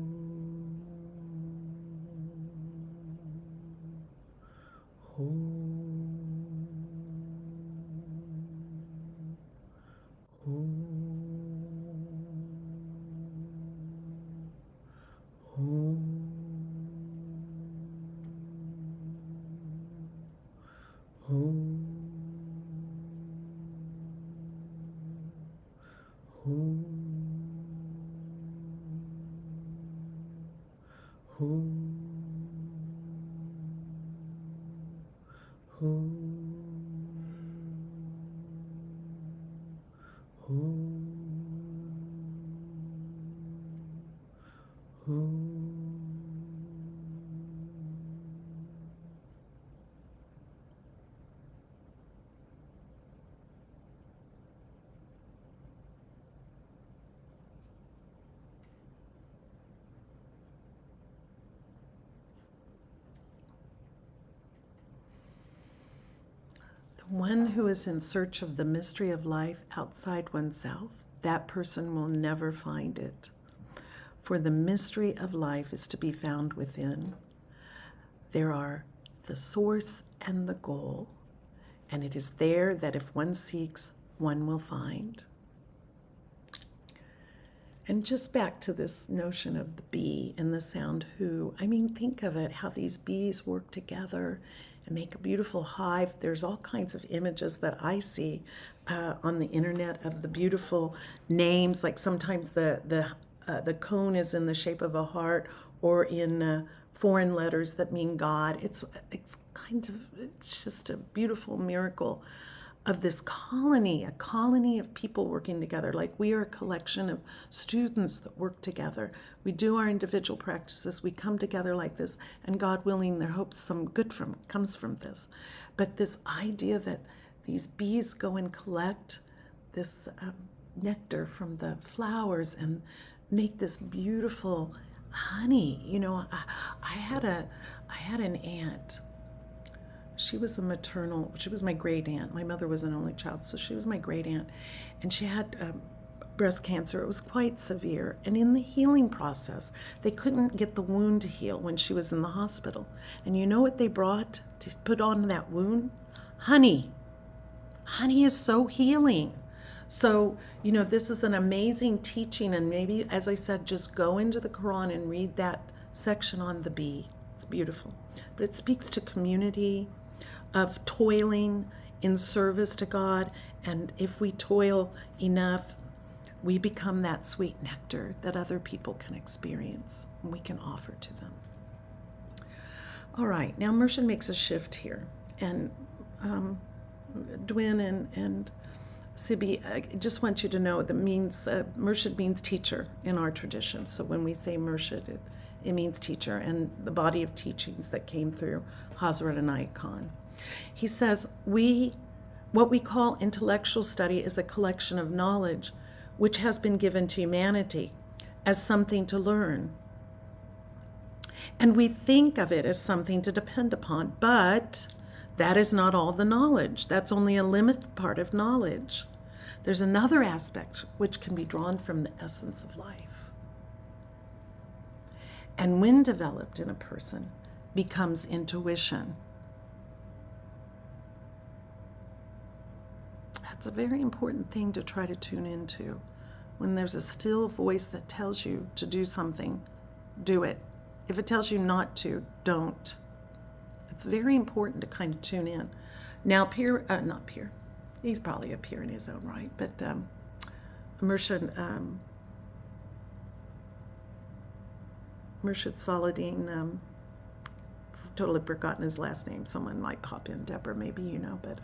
One who is in search of the mystery of life outside oneself, that person will never find it. For the mystery of life is to be found within. There are the source and the goal, and it is there that if one seeks, one will find. And just back to this notion of the bee and the sound who, I mean, think of it, how these bees work together and make a beautiful hive. There's all kinds of images that I see on the internet of the beautiful names, like sometimes the cone is in the shape of a heart or in foreign letters that mean God. It's just a beautiful miracle of this colony, a colony of people working together. Like we are a collection of students that work together. We do our individual practices, we come together like this, and God willing, there hopes some good comes from this. But this idea that these bees go and collect this nectar from the flowers and make this beautiful honey. You know, I had an aunt. She was my great aunt. My mother was an only child, so she was my great aunt. And she had breast cancer. It was quite severe. And in the healing process, they couldn't get the wound to heal when she was in the hospital. And you know what they brought to put on that wound? Honey. Honey is so healing. So, you know, this is an amazing teaching. And maybe, as I said, just go into the Quran and read that section on the bee. It's beautiful. But it speaks to community, of toiling in service to God, and if we toil enough, we become that sweet nectar that other people can experience and we can offer to them. All right, now Mershid makes a shift here, and Dwin and Sibi, I just want you to know that means Mershid means teacher in our tradition. So when we say Mershid, it means teacher, and the body of teachings that came through Hazrat Inayat Khan. He says, what we call intellectual study is a collection of knowledge which has been given to humanity as something to learn. And we think of it as something to depend upon, but that is not all the knowledge. That's only a limited part of knowledge. There's another aspect which can be drawn from the essence of life. And when developed in a person, becomes intuition. That's a very important thing to try to tune into. When there's a still voice that tells you to do something, do it. If it tells you not to, don't. It's very important to kind of tune in. Now, not Pierre, he's probably a Pierre in his own right, but Murshid Saladin, totally forgotten his last name. Someone might pop in, Deborah, maybe you know, but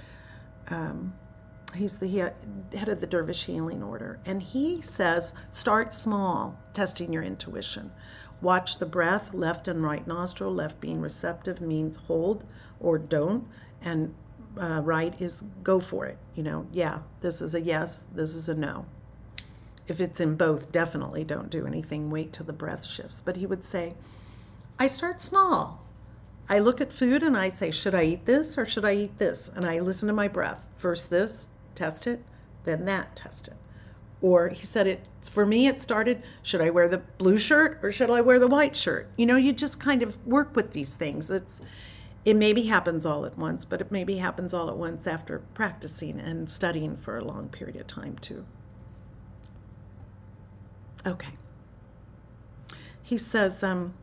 he's the head of the Dervish Healing Order. And he says, start small, testing your intuition. Watch the breath, left and right nostril. Left being receptive means hold or don't. And right is go for it. You know, yeah, this is a yes, this is a no. If it's in both, definitely don't do anything. Wait till the breath shifts. But he would say, I start small. I look at food and I say, should I eat this or should I eat this? And I listen to my breath. First this, test it, then that, test it. Or he said for me, it started, should I wear the blue shirt or should I wear the white shirt? You know, you just kind of work with these things. It maybe happens all at once, but it maybe happens all at once after practicing and studying for a long period of time too. Okay. He says,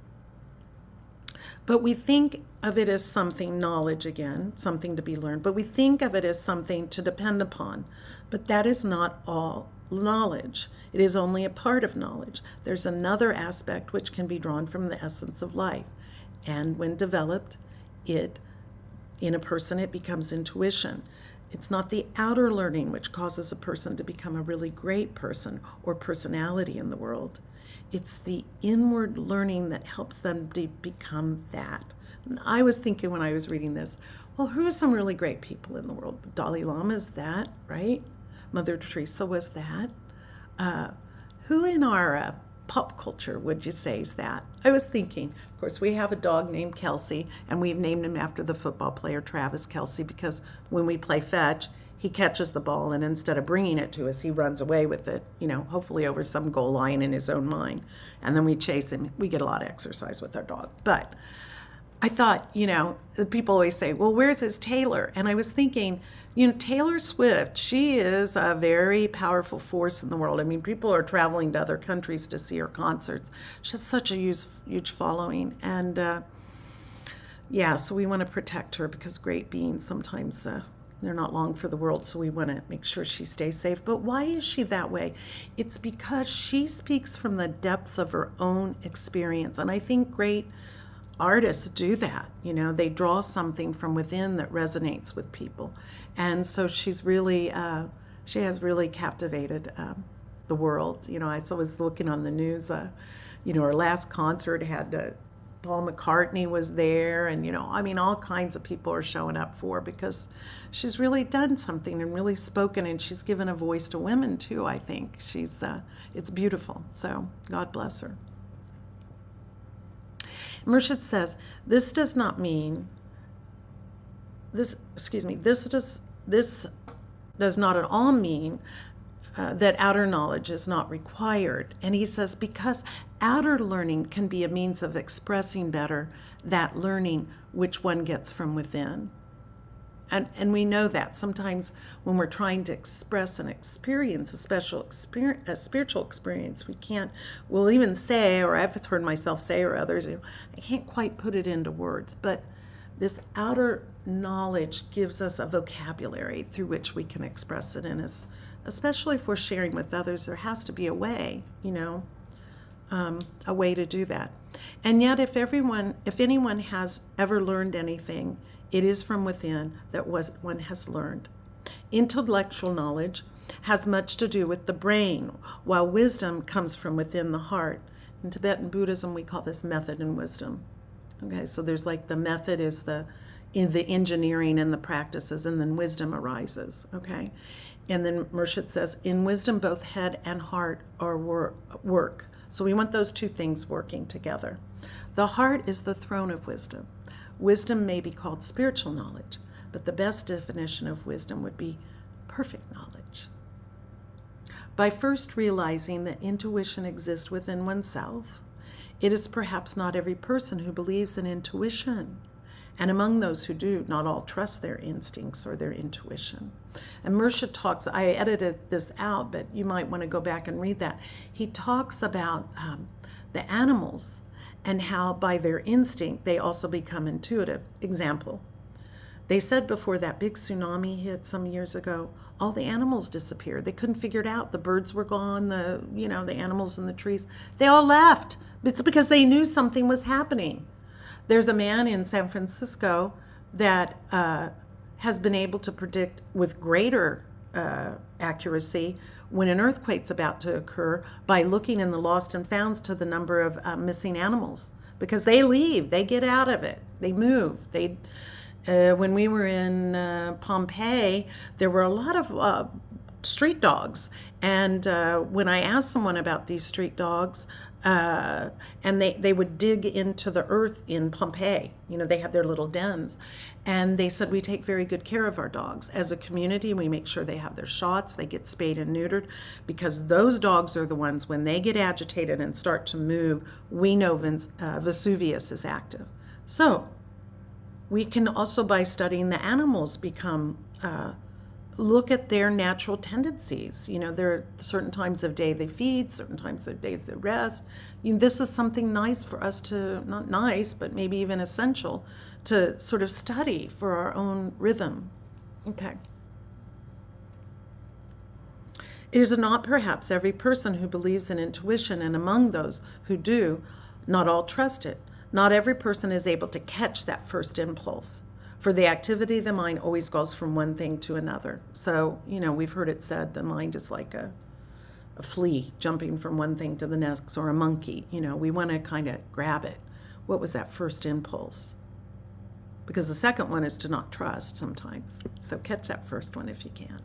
but we think of it as something, knowledge again, something to be learned, but we think of it as something to depend upon. But that is not all knowledge. It is only a part of knowledge. There's another aspect which can be drawn from the essence of life. And when developed, in a person, it becomes intuition. It's not the outer learning which causes a person to become a really great person or personality in the world. It's the inward learning that helps them to become that. And I was thinking when I was reading this, well, who are some really great people in the world? Dalai Lama is that, right? Mother Teresa was that. Who in our pop culture would you say is that? I was thinking, of course, we have a dog named Kelsey, and we've named him after the football player Travis Kelce, because when we play fetch, he catches the ball, and instead of bringing it to us, he runs away with it, you know, hopefully over some goal line in his own mind. And then we chase him. We get a lot of exercise with our dog. But I thought, you know, people always say, well, where's his Taylor? And I was thinking, you know, Taylor Swift, she is a very powerful force in the world. I mean, people are traveling to other countries to see her concerts. She has such a huge following. And yeah, so we want to protect her because great beings sometimes, they're not long for the world, so we want to make sure she stays safe. But why is she that way? It's because she speaks from the depths of her own experience. And I think great artists do that. You know, they draw something from within that resonates with people. And so she's really, she has really captivated the world. You know, I was looking on the news, you know, her last concert had Paul McCartney was there, and, you know, I mean, all kinds of people are showing up for her because she's really done something and really spoken, and she's given a voice to women too, I think. It's beautiful. So God bless her. Murshid says, this does not at all mean that outer knowledge is not required. And he says, because outer learning can be a means of expressing better that learning which one gets from within. And we know that sometimes when we're trying to express an experience, a spiritual experience, we'll even say, or I've heard myself say, or others, I can't quite put it into words, but this outer knowledge gives us a vocabulary through which we can express it in us, especially if we're sharing with others. There has to be a way, you know. a way to do that. And yet, if anyone has ever learned anything, it is from within that one has learned. Intellectual knowledge has much to do with the brain, while wisdom comes from within the heart. In Tibetan Buddhism, we call this method and wisdom. Okay, so there's like the method is in the engineering and the practices, and then wisdom arises. Okay, and then Murshid says, in wisdom, both head and heart are work. So we want those two things working together. The heart is the throne of wisdom. Wisdom may be called spiritual knowledge, but the best definition of wisdom would be perfect knowledge. By first realizing that intuition exists within oneself, it is perhaps not every person who believes in intuition. And among those who do, not all trust their instincts or their intuition. And Murshid talks, I edited this out, but you might want to go back and read that. He talks about the animals and how by their instinct they also become intuitive. Example, they said before that big tsunami hit some years ago, all the animals disappeared. They couldn't figure it out. The birds were gone, the animals in the trees. They all left. It's because they knew something was happening. There's a man in San Francisco that has been able to predict with greater accuracy when an earthquake's about to occur by looking in the lost and founds to the number of missing animals, because they leave, they get out of it, they move. When we were in Pompeii, there were a lot of street dogs, and when I asked someone about these street dogs, and they would dig into the earth in Pompeii. They have their little dens. And they said, we take very good care of our dogs. As a community, we make sure they have their shots, they get spayed and neutered, because those dogs are the ones, when they get agitated and start to move, we know Vesuvius is active. So we can also, by studying the animals, look at their natural tendencies. There are certain times of day they feed, certain times of days they rest. This is something nice for us to, not nice, but maybe even essential to sort of study for our own rhythm. Okay. It is not perhaps every person who believes in intuition, and among those who do, not all trust it. Not every person is able to catch that first impulse. For the activity of the mind always goes from one thing to another. So, we've heard it said the mind is like a flea jumping from one thing to the next, or a monkey. We want to kind of grab it. What was that first impulse? Because the second one is to not trust sometimes. So catch that first one if you can.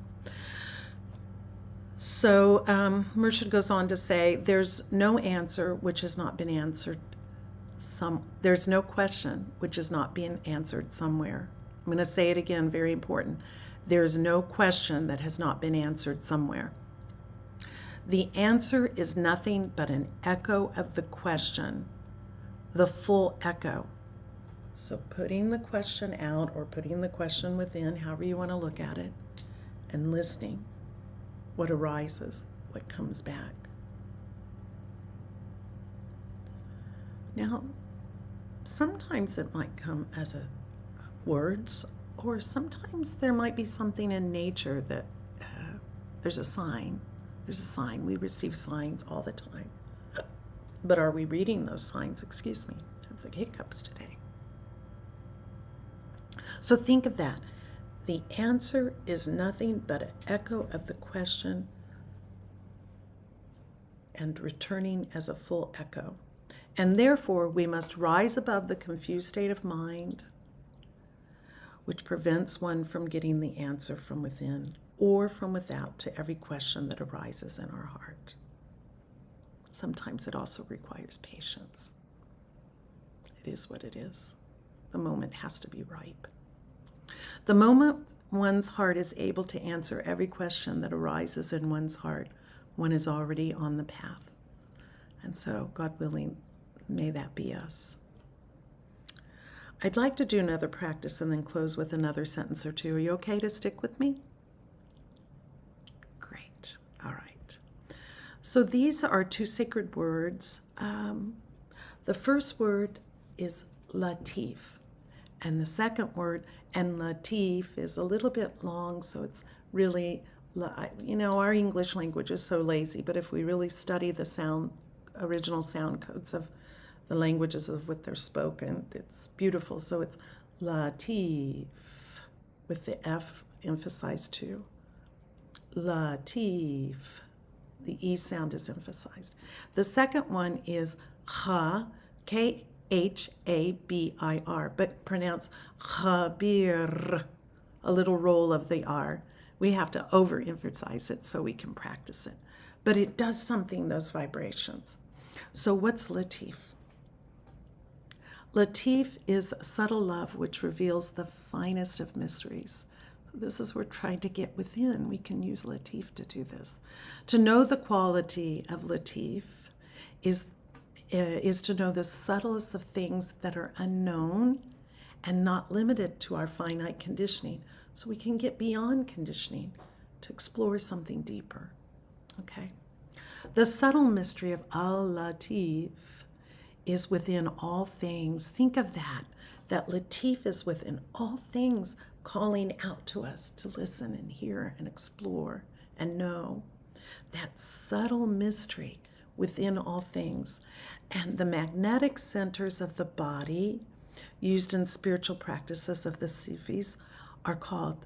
So Murshid goes on to say, there's no answer which has not been answered. There's no question which is not being answered somewhere. I'm going to say it again, very important. There's no question that has not been answered somewhere. The answer is nothing but an echo of the question, the full echo. So putting the question out, or putting the question within, however you want to look at it, and listening, what arises, what comes back. Now, sometimes it might come as words, or sometimes there might be something in nature that there's a sign. There's a sign. We receive signs all the time. But are we reading those signs? Excuse me, I have the hiccups today. So think of that. The answer is nothing but an echo of the question and returning as a full echo. And therefore, we must rise above the confused state of mind, which prevents one from getting the answer from within or from without to every question that arises in our heart. Sometimes it also requires patience. It is what it is. The moment has to be ripe. The moment one's heart is able to answer every question that arises in one's heart, one is already on the path. And so, God willing, may that be us. I'd like to do another practice and then close with another sentence or two. Are you okay to stick with me? Great. All right. So these are two sacred words. The first word is Latif, and the second word, and Latif, is a little bit long, so it's really, our English language is so lazy, but if we really study the sound original sound codes of the languages of what they're spoken. It's beautiful. So it's Latif with the F emphasized too. Latif. The E sound is emphasized. The second one is Kha, Khabir, but pronounce Khabir, a little roll of the R. We have to overemphasize it so we can practice it. But it does something, those vibrations. So what's Latif? Latif is subtle love which reveals the finest of mysteries. This is what we're trying to get within. We can use Latif to do this. To know the quality of Latif is to know the subtlest of things that are unknown and not limited to our finite conditioning. So we can get beyond conditioning to explore something deeper. Okay? The subtle mystery of Al-Latif is within all things. Think of that Latif is within all things, calling out to us to listen and hear and explore and know. That subtle mystery within all things. And the magnetic centers of the body used in spiritual practices of the Sufis are called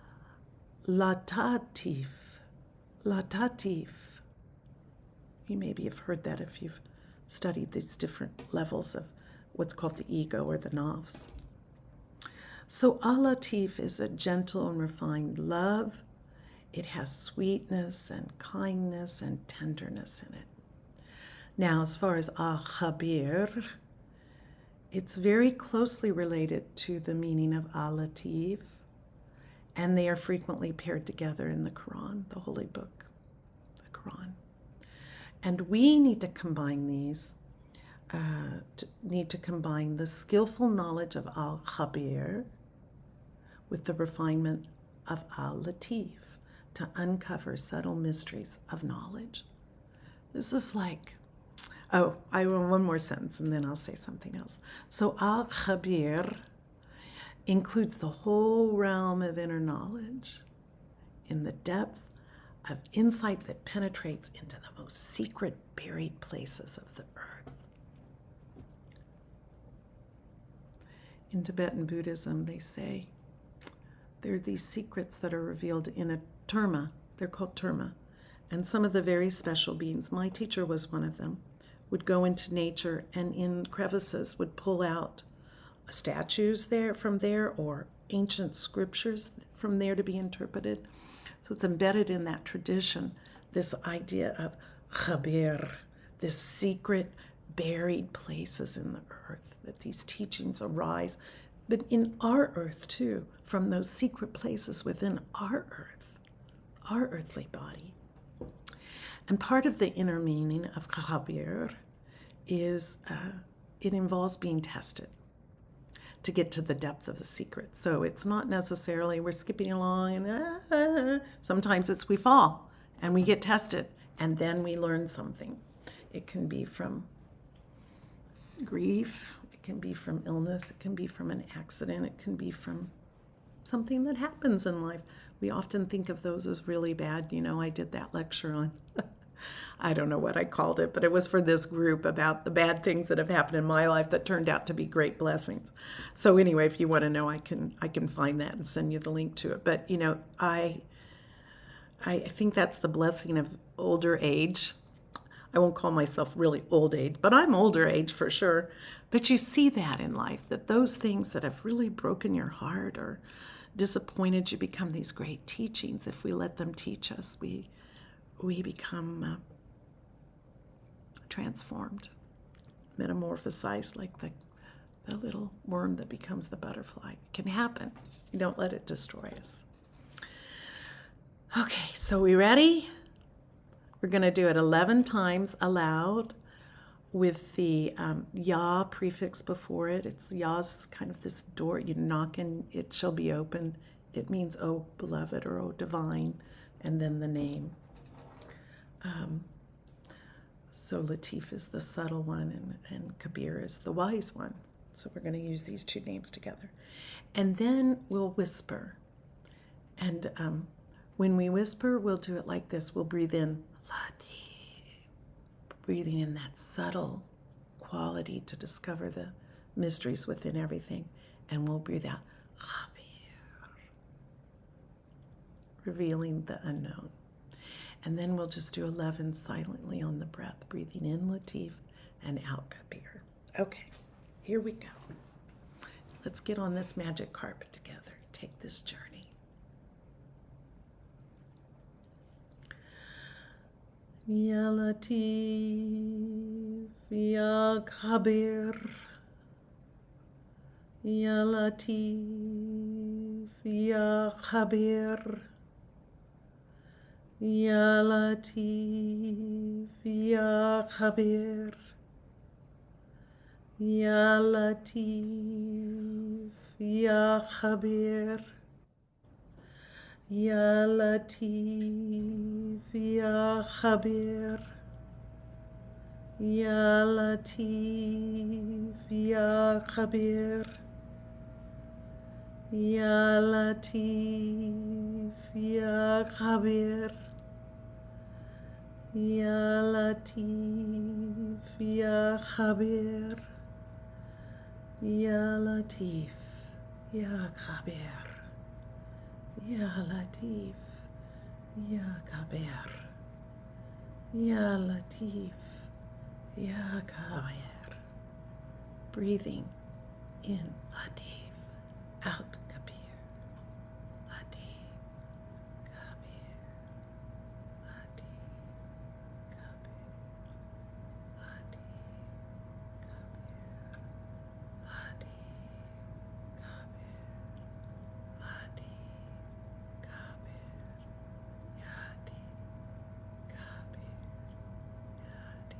latatif. Latatif. You maybe have heard that if you've studied these different levels of what's called the ego or the nafs. So Al-Latif is a gentle and refined love. It has sweetness and kindness and tenderness in it. Now, as far as Al-Khabir, it's very closely related to the meaning of Al-Latif, and they are frequently paired together in the Quran, the holy book, the Quran. And we need to combine these, the skillful knowledge of Al-Khabir with the refinement of Al-Latif to uncover subtle mysteries of knowledge. This is like, oh, I want one more sentence and then I'll say something else. So Al-Khabir includes the whole realm of inner knowledge in the depth of insight that penetrates into the most secret buried places of the earth. In Tibetan Buddhism, they say there are these secrets that are revealed in a terma. They're called terma. And some of the very special beings, my teacher was one of them, would go into nature and in crevices would pull out statues from there or ancient scriptures from there to be interpreted. So it's embedded in that tradition, this idea of khabir, this secret buried places in the earth, that these teachings arise, but in our earth too, from those secret places within our earth, our earthly body. And part of the inner meaning of khabir is it involves being tested to get to the depth of the secret. So it's not necessarily we're skipping along and sometimes it's we fall and we get tested and then we learn something. It can be from grief, it can be from illness, it can be from an accident, it can be from something that happens in life. We often think of those as really bad. You know, I did that lecture on I don't know what I called it, but it was for this group about the bad things that have happened in my life that turned out to be great blessings. So anyway, if you want to know, I can find that and send you the link to it. But you know, I think that's the blessing of older age. I won't call myself really old age, but I'm older age for sure. But you see that in life, that those things that have really broken your heart or disappointed you become these great teachings. If we let them teach us, we become transformed, metamorphosized like the little worm that becomes the butterfly. It can happen. You don't let it destroy us. Okay, so we ready? We're going to do it 11 times aloud with the Ya prefix before it. It's Ya's kind of this door. You knock and it shall be open. It means, oh, beloved, or oh, divine, and then the name. So Latif is the subtle one and Kabir is the wise one. So we're going to use these two names together. And then we'll whisper. And when we whisper, we'll do it like this. We'll breathe in, Latif. breathing in that subtle quality to discover the mysteries within everything. And we'll breathe out, revealing the unknown. And then we'll just do 11 silently on the breath, breathing in Latif and out Kabir. Okay, here we go. Let's get on this magic carpet together, take this journey. Ya Latif, Ya Kabir, Ya Latif, Ya Kabir, Ya Latif, Ya Kabir, Ya Latif, Ya Kabir, Ya Latif, Ya Kabir, Ya Latif, Ya Kabir, Ya Latif, Ya Kabir, Ya Latif, Ya Kabir, Ya Latif, Ya Kabir, Ya Latif, Ya Kabir, Ya Latif, Ya Kabir. Breathing in Latif, out Kabir, Latif, Kabir, Latif, Kabir, Latif, Kabir, Latif, Kabir, Latif, Kabir, Yadi, Kabir, Yadi,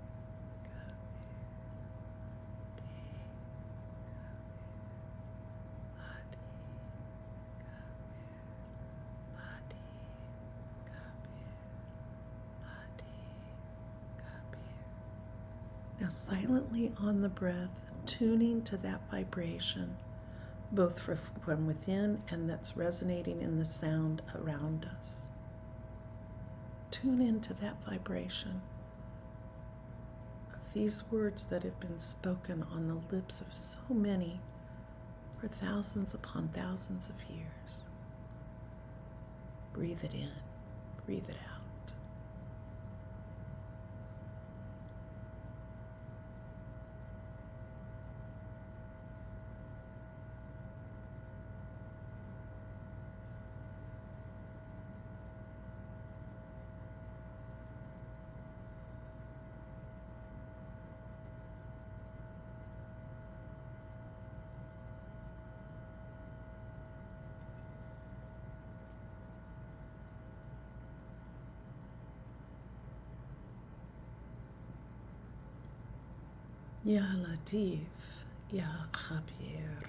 Now silently on the breath, tuning to that vibration, both from within and that's resonating in the sound around us. Tune into that vibration of these words that have been spoken on the lips of so many for thousands upon thousands of years. Breathe it in, breathe it out. Ya Latif, Ya Kabir.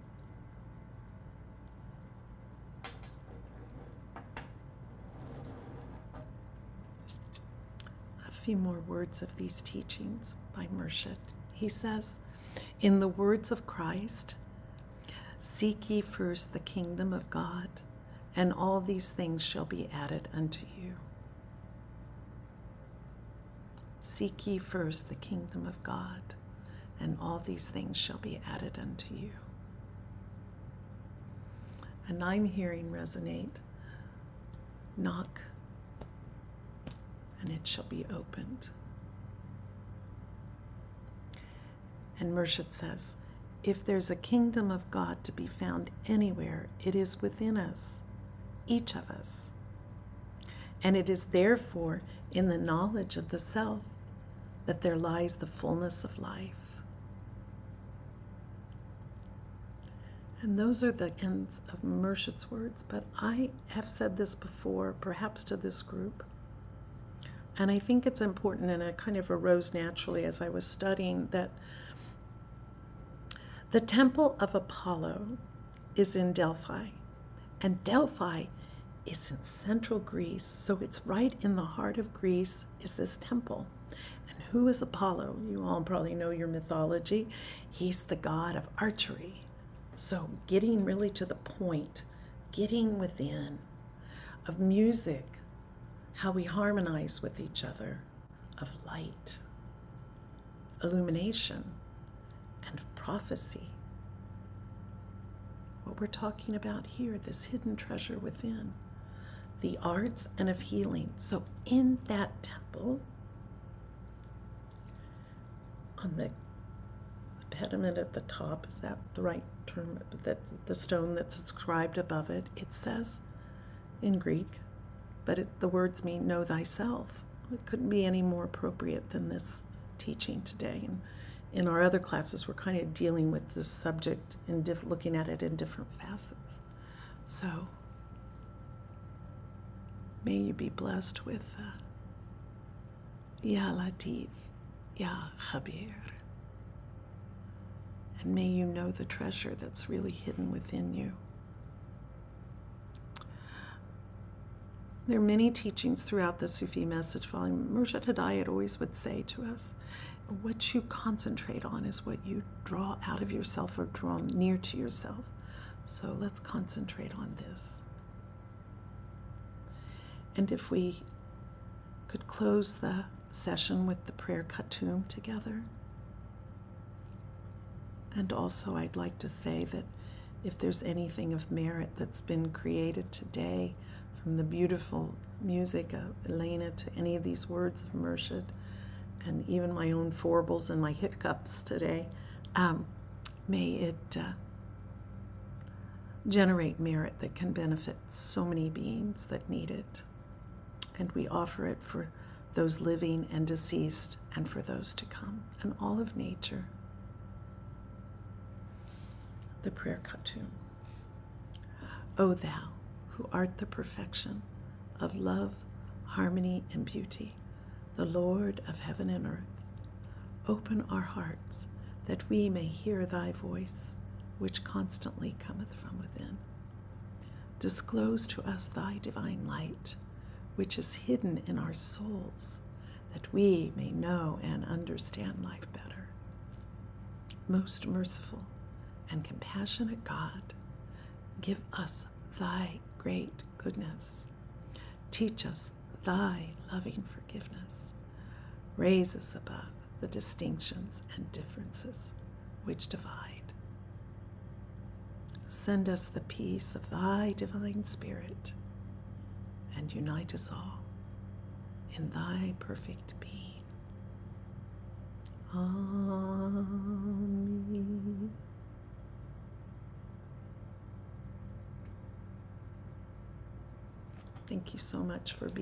A few more words of these teachings by Murshid. He says, in the words of Christ, seek ye first the kingdom of God, and all these things shall be added unto you. Seek ye first the kingdom of God, and all these things shall be added unto you. And I'm hearing resonate, knock, and it shall be opened. And Murshid says, if there's a kingdom of God to be found anywhere, it is within us, each of us. And it is therefore in the knowledge of the self that there lies the fullness of life. And those are the ends of Murshid's words, but I have said this before, perhaps to this group, and I think it's important, and it kind of arose naturally as I was studying, that the temple of Apollo is in Delphi, and Delphi is in central Greece, so it's right in the heart of Greece is this temple. And who is Apollo? You all probably know your mythology. He's the god of archery. So getting really to the point, getting within, of music, how we harmonize with each other, of light, illumination, and prophecy. What we're talking about here, this hidden treasure within, the arts and of healing. So in that temple, on the pediment at the top, is that the right term? That the stone that's inscribed above it, it says in Greek, but the words mean know thyself. It couldn't be any more appropriate than this teaching today. And in our other classes, we're kind of dealing with this subject and looking at it in different facets. So may you be blessed with Ya Latif, Ya Khabir. And may you know the treasure that's really hidden within you. There are many teachings throughout the Sufi message volume. Murshid Hidayat always would say to us, what you concentrate on is what you draw out of yourself or draw near to yourself. So let's concentrate on this. And if we could close the session with the prayer Khatum together. And also I'd like to say that if there's anything of merit that's been created today, from the beautiful music of Elena to any of these words of Murshid, and even my own foibles and my hiccups today, may it generate merit that can benefit so many beings that need it. And we offer it for those living and deceased, and for those to come, and all of nature. The prayer Khatum. O thou, who art the perfection of love, harmony, and beauty, the Lord of heaven and earth, open our hearts that we may hear thy voice, which constantly cometh from within. Disclose to us thy divine light, which is hidden in our souls, that we may know and understand life better. Most merciful and compassionate God, give us thy great goodness. Teach us thy loving forgiveness. Raise us above the distinctions and differences which divide. Send us the peace of thy divine Spirit, and unite us all in thy perfect being. Amen. Thank you so much for being